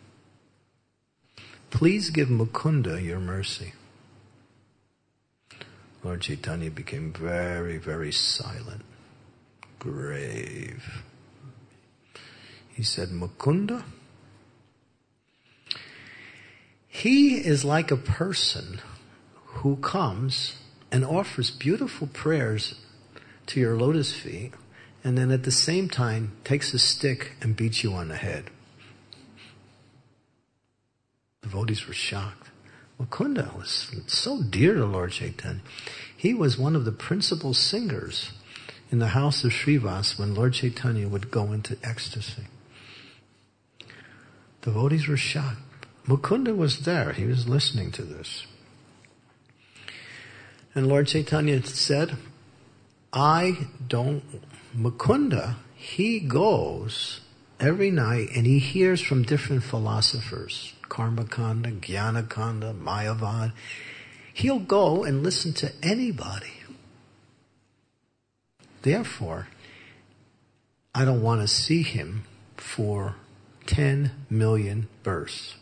"Please give Mukunda your mercy." Lord Chaitanya became very, very silent, grave. He said, "Mukunda, he is like a person who comes and offers beautiful prayers to your lotus feet, and then at the same time takes a stick and beats you on the head." Devotees were shocked. Mukunda was so dear to Lord Chaitanya. He was one of the principal singers in the house of Srivas when Lord Chaitanya would go into ecstasy. Devotees were shocked. Mukunda was there. He was listening to this. And Lord Chaitanya said, I don't, Mukunda, he goes every night and he hears from different philosophers, Karmakanda, Jnanakanda, Mayavad. He'll go and listen to anybody. Therefore, I don't want to see him for ten million births.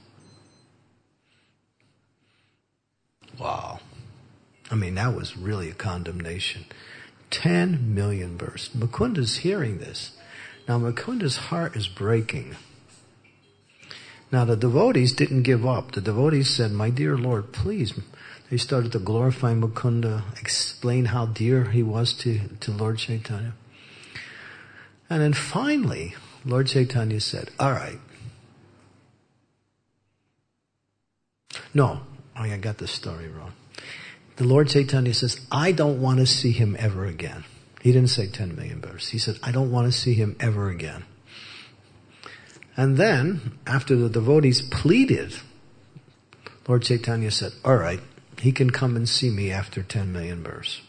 Wow. I mean, that was really a condemnation. Ten million births. Mukunda's hearing this. Now, Mukunda's heart is breaking. Now, the devotees didn't give up. The devotees said, my dear Lord, please. They started to glorify Mukunda, explain how dear he was to, to Lord Chaitanya. And then finally, Lord Chaitanya said, all right. No, I got the story wrong. The Lord Chaitanya says, I don't want to see him ever again. He didn't say ten million births. He said, I don't want to see him ever again. And then, after the devotees pleaded, Lord Chaitanya said, all right, he can come and see me after ten million births.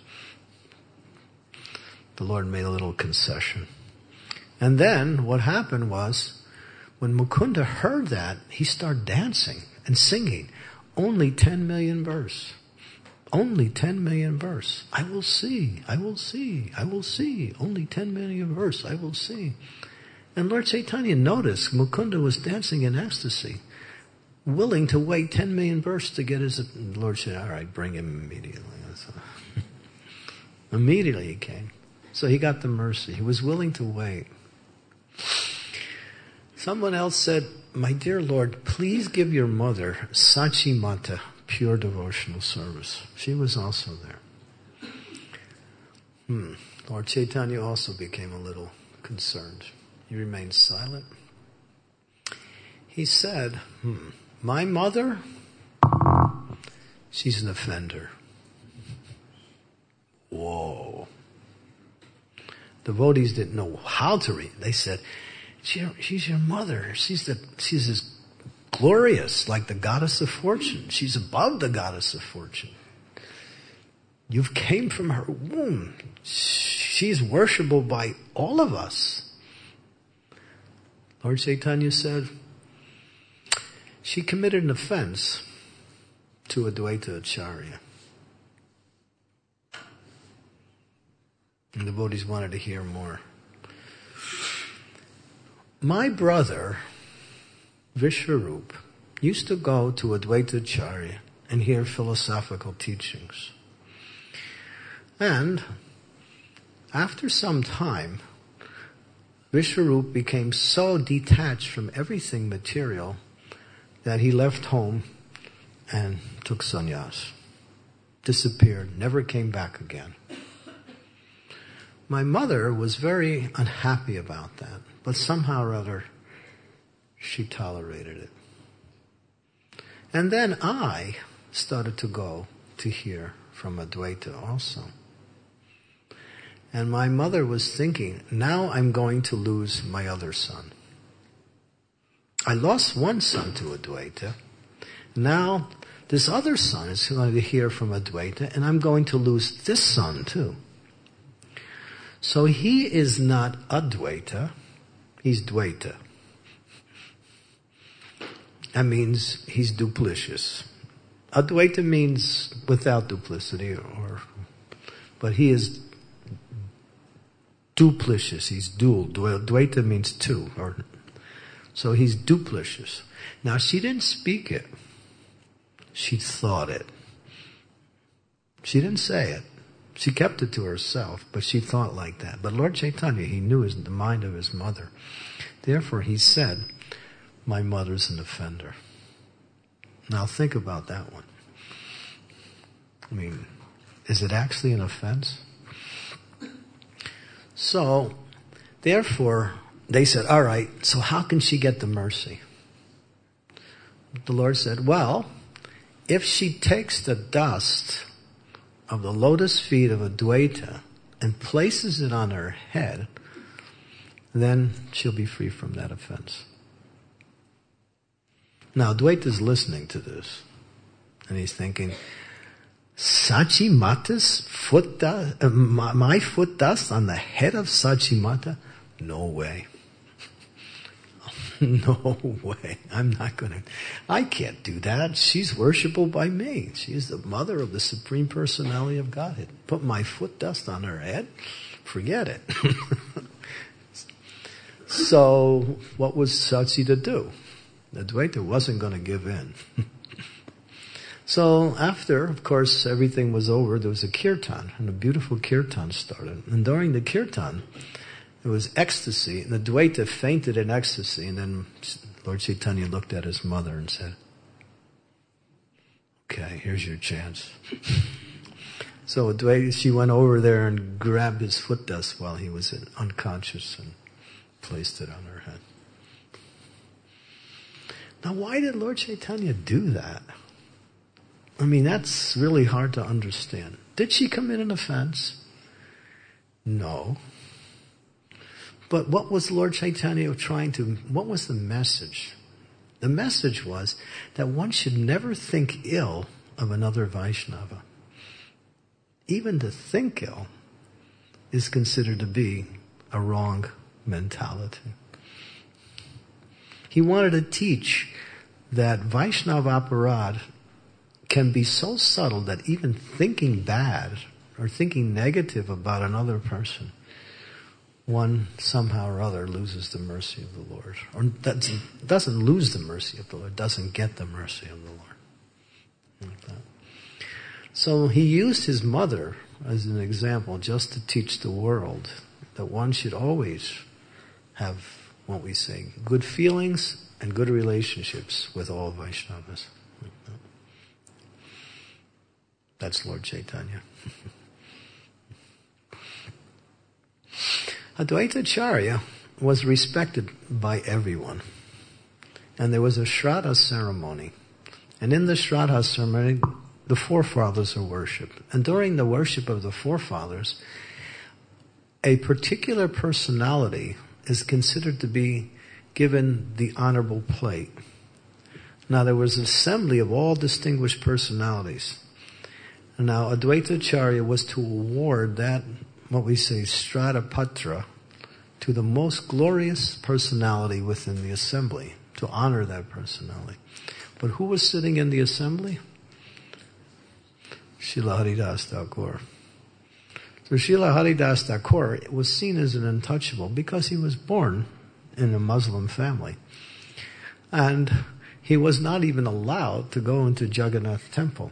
The Lord made a little concession. And then, what happened was, when Mukunda heard that, he started dancing. and singing. Only ten million verse. Only ten million verse. I will see, I will see, I will see. Only ten million verse, I will see. And Lord Chaitanya noticed Mukunda was dancing in ecstasy, willing to wait ten million verse to get his... Lord said, all right, bring him immediately. So, immediately he came. So he got the mercy. He was willing to wait. Someone else said, my dear Lord, please give your mother Sachimata, pure devotional service. She was also there. Hmm. Lord Chaitanya also became a little concerned. He remained silent. He said, hmm, my mother, she's an offender. Whoa. Devotees didn't know how to read. They said, she, she's your mother. She's the, she's as glorious, like the goddess of fortune. She's above the goddess of fortune. You've came from her womb. She's worshipable by all of us. Lord Chaitanya said, she committed an offense to Advaita Acharya. And the devotees wanted to hear more. My brother, Vishwarup, used to go to Advaita Acharya and hear philosophical teachings. And after some time, Vishwarup became so detached from everything material that he left home and took sannyas. Disappeared, never came back again. My mother was very unhappy about that, but somehow or other she tolerated it. And then I started to go to hear from Advaita also. And my mother was thinking, now I'm going to lose my other son. I lost one son to Advaita. Now this other son is going to hear from Advaita, and I'm going to lose this son too. So he is not Advaita, he's Dvaita. That means he's duplicitous. Advaita means without duplicity, or, but he is duplicitous. He's dual. Dvaita means two, or so he's duplicitous. Now she didn't speak it; she thought it. She didn't say it. She kept it to herself, but she thought like that. But Lord Chaitanya, he knew his, the mind of his mother. Therefore, he said, my mother's an offender. Now think about that one. I mean, is it actually an offense? So, therefore, they said, all right, so how can she get the mercy? The Lord said, well, if she takes the dust of the lotus feet of Advaita and places it on her head, then she'll be free from that offense. Now, Advaita's listening to this, and he's thinking, Sachimata's foot dust, uh, my, my foot dust on the head of Sachimata? No way. No way. I'm not going to, I can't do that. She's worshipable by me. She's the mother of the Supreme Personality of Godhead. Put my foot dust on her head? Forget it. So, what was Sachi to do? Advaita wasn't going to give in. So, after, of course, everything was over, there was a kirtan, and a beautiful kirtan started. And during the kirtan, there was ecstasy, and the Advaita fainted in ecstasy, and then Lord Chaitanya looked at his mother and said, okay, here's your chance. So Advaita, she went over there and grabbed his foot dust while he was unconscious and placed it on her head. Now why did Lord Chaitanya do that? I mean, that's really hard to understand. Did she commit an offense? No. But what was Lord Chaitanya trying to, what was the message? The message was that one should never think ill of another Vaishnava. Even to think ill is considered to be a wrong mentality. He wanted to teach that Vaishnava aparad can be so subtle that even thinking bad or thinking negative about another person, one somehow or other loses the mercy of the Lord. Or doesn't, doesn't lose the mercy of the Lord, doesn't get the mercy of the Lord. Like that. So he used his mother as an example just to teach the world that one should always have, what we say, good feelings and good relationships with all Vaishnavas. That's Lord Chaitanya. Advaita Acharya was respected by everyone. And there was a Shraddha ceremony. And in the Shraddha ceremony, the forefathers are worshipped. And during the worship of the forefathers, a particular personality is considered to be given the honorable plate. Now there was an assembly of all distinguished personalities. And now Advaita Acharya was to award that, what we say, Shraddha Patra, to the most glorious personality within the assembly, to honor that personality. But who was sitting in the assembly? Srila Haridas Thakur. So Srila Haridas Thakur was seen as an untouchable because he was born in a Muslim family. And he was not even allowed to go into Jagannath temple.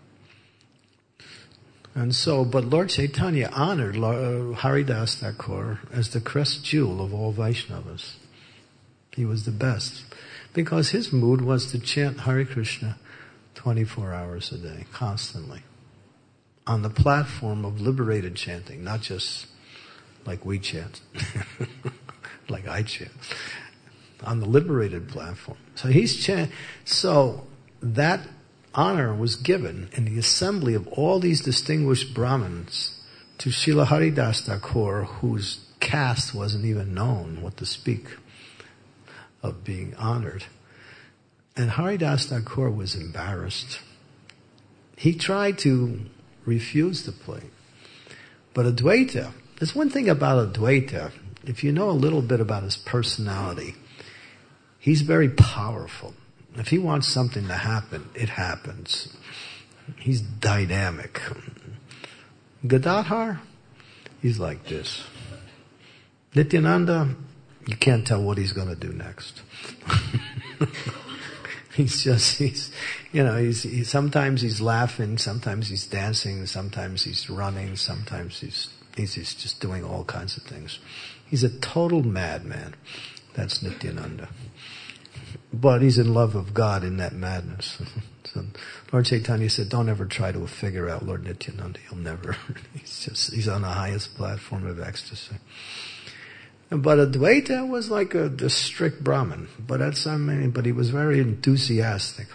And so, but Lord Chaitanya honored Haridas Thakur as the crest jewel of all Vaishnavas. He was the best. Because his mood was to chant Hare Krishna twenty-four hours a day, constantly. On the platform of liberated chanting, not just like we chant, like I chant. On the liberated platform. So he's chant. So that honor was given in the assembly of all these distinguished Brahmins to Srila Haridas Thakur, whose caste wasn't even known, what to speak of being honored. And Haridas Thakur was embarrassed. He tried to refuse the plate. But Advaita, there's one thing about Advaita, if you know a little bit about his personality, he's very powerful. If he wants something to happen, it happens. He's dynamic. Gadadhar, he's like this. Nityananda, you can't tell what he's going to do next. He's just, he's, you know, he's, he, sometimes he's laughing, sometimes he's dancing, sometimes he's running, sometimes he's, he's, he's just doing all kinds of things. He's a total madman. That's Nityananda. But he's in love of God in that madness. So Lord Chaitanya said, don't ever try to figure out Lord Nityananda. You'll never. He's just, he's on the highest platform of ecstasy. But Advaita was like a, the strict Brahmin. But that's, I mean, but he was very enthusiastic.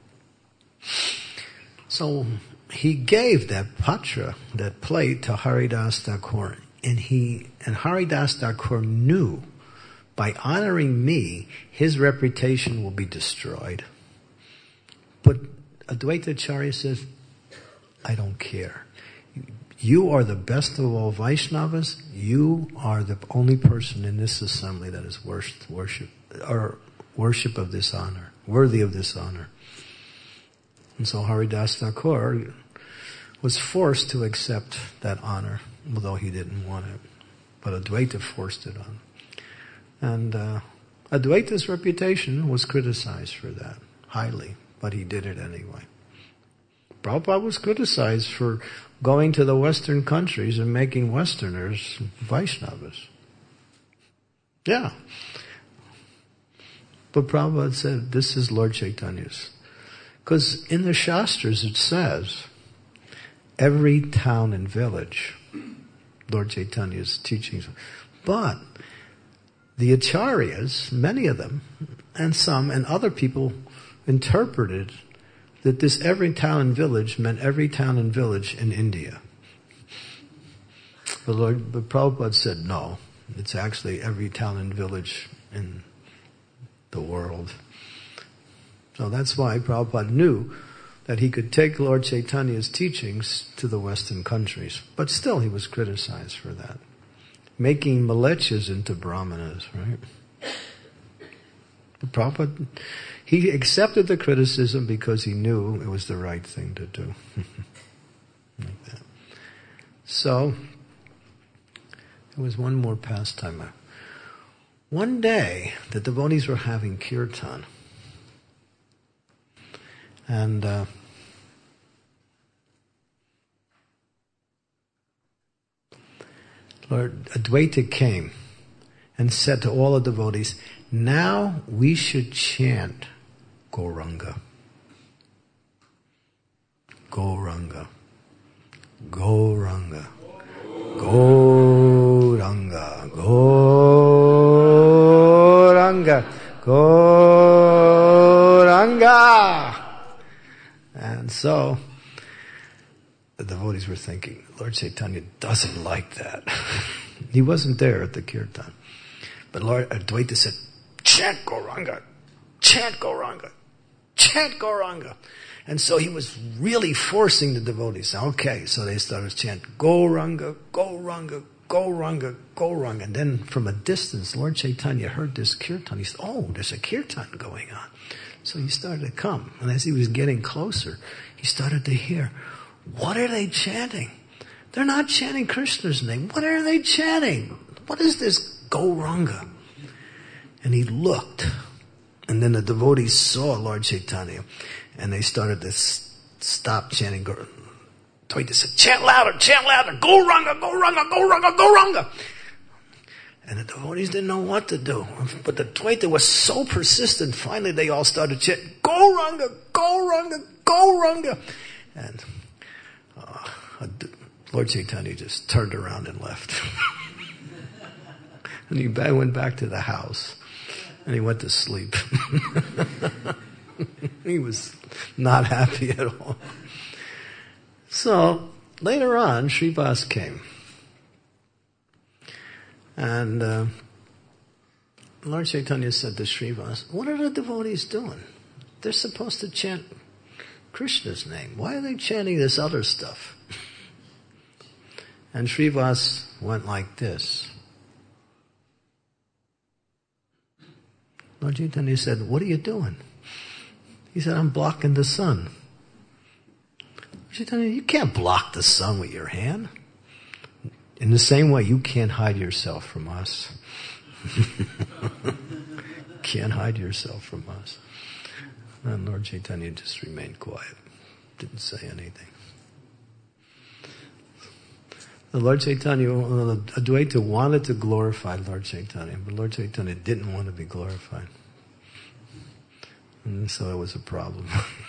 So he gave that patra, that plate, to Haridas Thakur. And he, and Haridas Thakur knew, by honoring me, his reputation will be destroyed. But Advaita Acharya says, I don't care. You are the best of all Vaishnavas. You are the only person in this assembly that is worship, worship, or worship of this honor, worthy of this honor. And so Haridas Thakur was forced to accept that honor, although he didn't want it. But Advaita forced it on. And uh, Advaita's reputation was criticized for that, highly, but he did it anyway. Prabhupada was criticized for going to the Western countries and making Westerners Vaishnavas. Yeah. But Prabhupada said, this is Lord Chaitanya's. Because in the Shastras it says, every town and village, Lord Chaitanya's teachings. But the acharyas, many of them, and some, and other people interpreted that this every town and village meant every town and village in India. But Lord, but Prabhupada said no, it's actually every town and village in the world. So that's why Prabhupada knew that he could take Lord Chaitanya's teachings to the Western countries. But still he was criticized for that. Making Malechas into Brahmanas, right? The Prabhupada, he accepted the criticism because he knew it was the right thing to do. Like that. So, there was one more pastime. One day, the devotees were having kirtan. And uh, Lord Advaita came and said to all the devotees, now we should chant Gauranga. Gauranga. Gauranga. Gauranga. Gauranga. Gauranga. And so, the devotees were thinking, Lord Chaitanya doesn't like that. He wasn't there at the kirtan. But Lord Advaita said, chant Gauranga, chant Gauranga, chant Gauranga. And so he was really forcing the devotees. Okay, so they started chanting, Gauranga, Gauranga, Gauranga, Gauranga. And then from a distance, Lord Chaitanya heard this kirtan. He said, oh, there's a kirtan going on. So he started to come. And as he was getting closer, he started to hear, what are they chanting? They're not chanting Krishna's name. What are they chanting? What is this Gauranga? And he looked. And then the devotees saw Lord Chaitanya. And they started to s- stop chanting Gauranga. Advaita said, chant louder, chant louder. Gauranga, Gauranga, Gauranga, Gauranga. And the devotees didn't know what to do. But the Advaita was so persistent, finally they all started chanting, Gauranga, Gauranga, Gauranga. And uh, Lord Chaitanya just turned around and left. And he went back to the house. And he went to sleep. He was not happy at all. So, later on, Srivas came. And uh, Lord Chaitanya said to Srivas, what are the devotees doing? They're supposed to chant Krishna's name. Why are they chanting this other stuff? And Srivas went like this. Lord Chaitanya said, what are you doing? He said, I'm blocking the sun. Lord Chaitanya, you can't block the sun with your hand. In the same way, you can't hide yourself from us. Can't hide yourself from us. And Lord Chaitanya just remained quiet. Didn't say anything. The Lord Chaitanya, Advaita wanted to glorify Lord Chaitanya, but Lord Chaitanya didn't want to be glorified. And so it was a problem.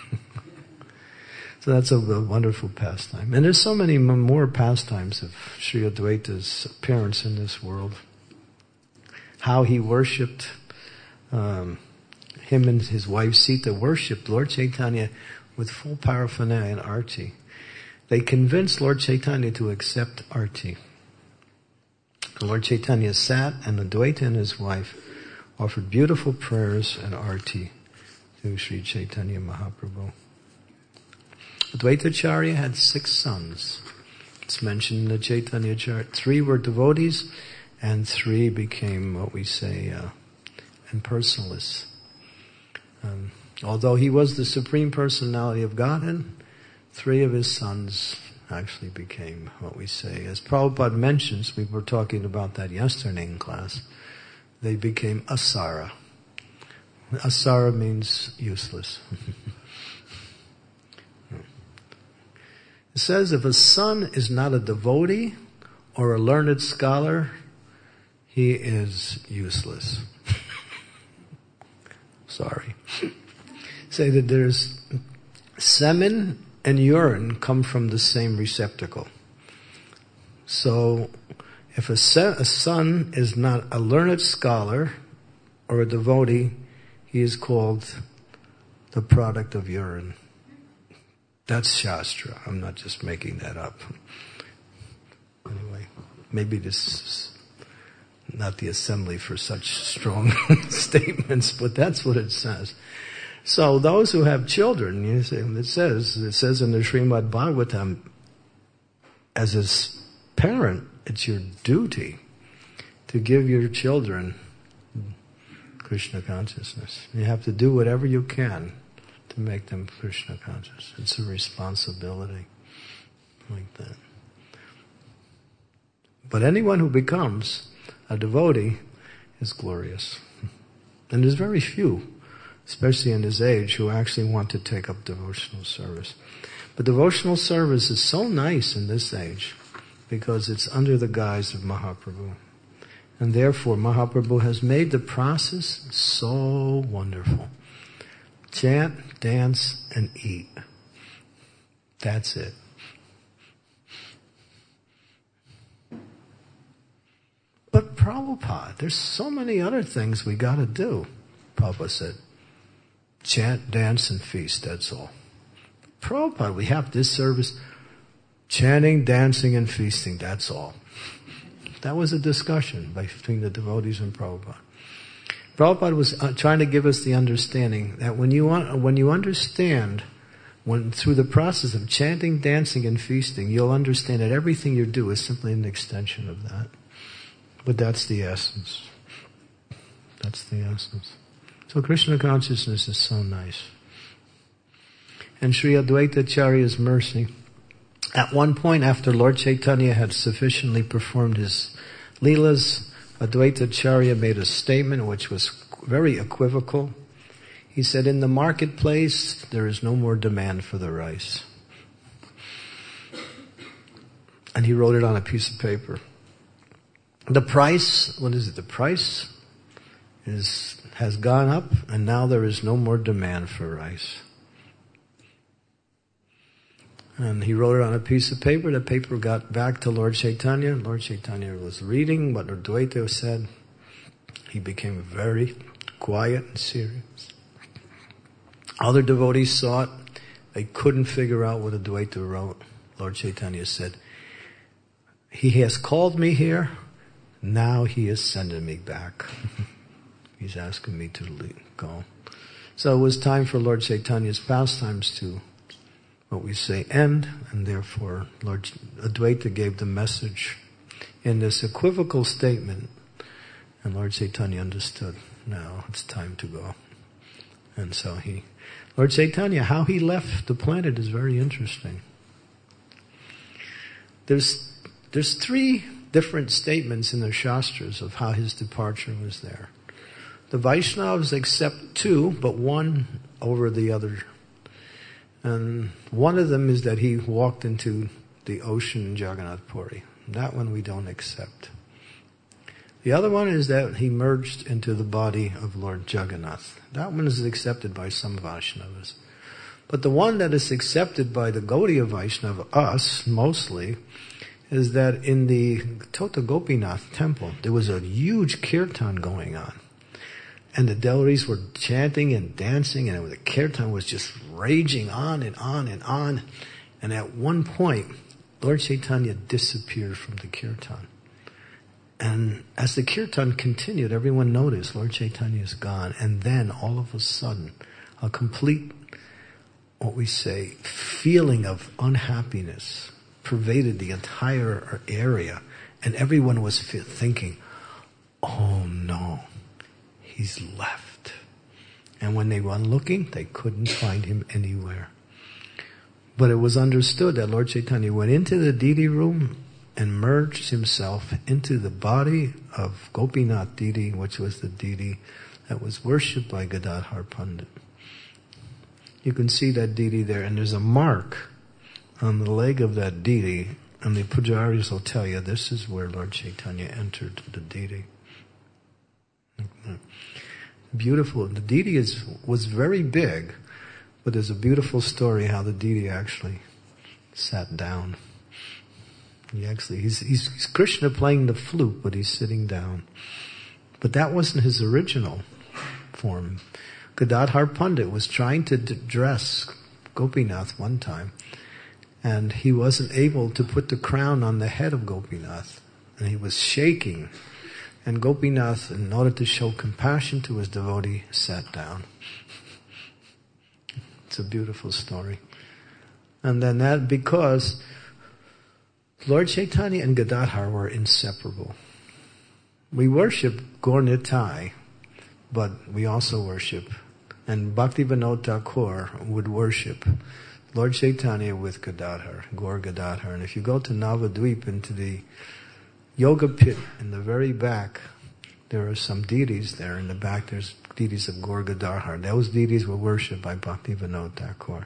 So that's a, a wonderful pastime. And there's so many more pastimes of Sri Advaita's appearance in this world. How he worshipped, um, him and his wife Sita worshipped Lord Chaitanya with full paraphernalia and arti. They convinced Lord Chaitanya to accept arti. Lord Chaitanya sat and Advaita and his wife offered beautiful prayers and arti to Sri Chaitanya Mahaprabhu. Advaita Acharya had six sons. It's mentioned in the Chaitanya chart. Three were devotees and three became what we say uh, impersonalists. Um, although he was the Supreme Personality of Godhead, three of his sons actually became what we say, as Prabhupada mentions, we were talking about that yesterday in class, they became asara. Asara means useless. It says if a son is not a devotee or a learned scholar, he is useless. Sorry. Say that there's semen and urine come from the same receptacle. So, if a, se- a son is not a learned scholar or a devotee, he is called the product of urine. That's Shastra. I'm not just making that up. Anyway, maybe this is not the assembly for such strong statements, but that's what it says. So those who have children, you see, it says, it says in the Srimad Bhagavatam, as a parent, it's your duty to give your children Krishna consciousness. You have to do whatever you can to make them Krishna conscious. It's a responsibility like that. But anyone who becomes a devotee is glorious. And there's very few, especially in this age, who actually want to take up devotional service. But devotional service is so nice in this age because it's under the guise of Mahaprabhu. And therefore, Mahaprabhu has made the process so wonderful. Chant, dance, and eat. That's it. But Prabhupada, there's so many other things we gotta do. Prabhupada said, chant, dance, and feast, that's all. Prabhupada, we have this service, chanting, dancing, and feasting, that's all. That was a discussion between the devotees and Prabhupada. Prabhupada was trying to give us the understanding that when you when you understand, when through the process of chanting, dancing, and feasting, you'll understand that everything you do is simply an extension of that. But that's the essence. That's the essence. So Krishna consciousness is so nice. And Sri Advaita Acharya's mercy. At one point, after Lord Chaitanya had sufficiently performed his leelas, Advaita Acharya made a statement which was very equivocal. He said, in the marketplace, there is no more demand for the rice. And he wrote it on a piece of paper. The price, what is it? The price is has gone up, and now there is no more demand for rice. And he wrote it on a piece of paper. The paper got back to Lord Chaitanya. Lord Chaitanya was reading what Advaita said. He became very quiet and serious. Other devotees saw it. They couldn't figure out what Advaita wrote. Lord Chaitanya said, he has called me here. Now he is sending me back. He's asking me to leave, go. So it was time for Lord Chaitanya's pastimes to, what we say, end, and therefore Lord Advaita gave the message in this equivocal statement, and Lord Chaitanya understood, now it's time to go. And so he, Lord Chaitanya, how he left the planet is very interesting. There's, there's three different statements in the Shastras of how his departure was there. The Vaishnavas accept two, but one over the other. And one of them is that he walked into the ocean in Jagannath Puri. That one we don't accept. The other one is that he merged into the body of Lord Jagannath. That one is accepted by some Vaishnavas. But the one that is accepted by the Gaudiya Vaishnava, us mostly, is that in the Tota Gopinath temple, there was a huge kirtan going on. And the devotees were chanting and dancing, and the kirtan was just raging on and on and on. And at one point, Lord Chaitanya disappeared from the kirtan. And as the kirtan continued, everyone noticed Lord Chaitanya is gone. And then, all of a sudden, a complete, what we say, feeling of unhappiness pervaded the entire area, and everyone was thinking, oh no, he's left. And when they went looking, they couldn't find him anywhere. But it was understood that Lord Chaitanya went into the Didi room and merged himself into the body of Gopinath Didi, which was the Didi that was worshipped by Gadadhar Pandit. You can see that Didi there, and there's a mark on the leg of that Didi, and the pujaris will tell you this is where Lord Chaitanya entered the Didi. Beautiful. The Didi is, was very big, but there's a beautiful story how the Didi actually sat down. He actually, he's, he's, he's Krishna playing the flute, but he's sitting down. But that wasn't his original form. Gadadhar Pandit was trying to d- dress Gopinath one time, and he wasn't able to put the crown on the head of Gopinath, and he was shaking. And Gopinath, in order to show compassion to his devotee, sat down. It's a beautiful story. And then that, because Lord Chaitanya and Gadadhar were inseparable. We worship Gaur Nitai, but we also worship. And Bhaktivinoda Thakur would worship Lord Chaitanya with Gadadhar, Gaur Gadadhar. And if you go to Navadvip, into the yoga pit in the very back, there are some deities there. In the back there's deities of Gaur Gadadhar. Those deities were worshipped by Bhaktivinoda Thakur.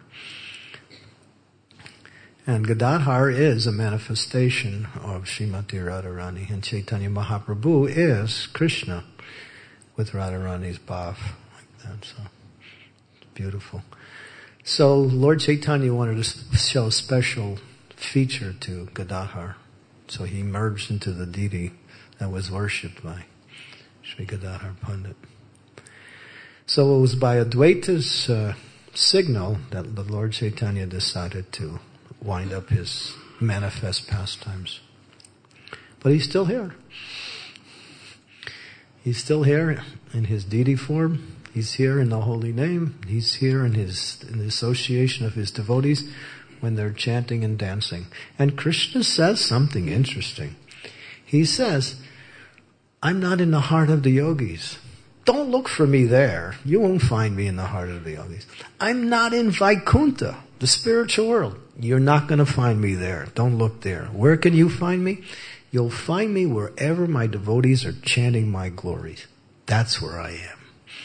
And Gadadhar is a manifestation of Srimati Radharani, and Chaitanya Mahaprabhu is Krishna with Radharani's bhav, like that. So it's beautiful. So Lord Chaitanya wanted to show a special feature to Gadadhar, so he merged into the deity that was worshipped by Sri Gadadhar Pandit. So it was by Advaita's uh, signal that the Lord Chaitanya decided to wind up his manifest pastimes. But he's still here. He's still here in his deity form. He's here in the holy name. He's here in his in the association of his devotees when they're chanting and dancing. And Krishna says something interesting. He says, I'm not in the heart of the yogis. Don't look for me there. You won't find me in the heart of the yogis. I'm not in Vaikuntha, the spiritual world. You're not going to find me there. Don't look there. Where can you find me? You'll find me wherever my devotees are chanting my glories. That's where I am.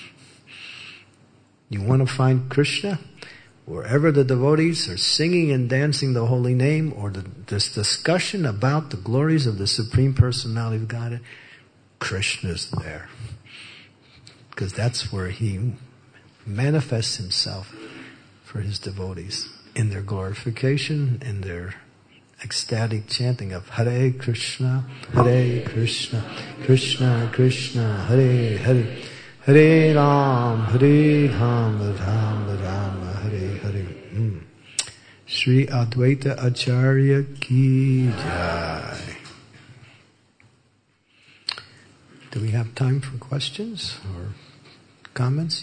You want to find Krishna? Wherever the devotees are singing and dancing the holy name, or the, this discussion about the glories of the Supreme Personality of Godhead, Krishna's there. Because that's where he manifests himself for his devotees, in their glorification, in their ecstatic chanting of Hare Krishna, Hare Krishna, Krishna Krishna, Hare Hare, Hare Ram, Hare Ram, Ram Ram, Hare Hare. Mm. Sri Advaita Acharya Ki Jai. Do we have time for questions or comments?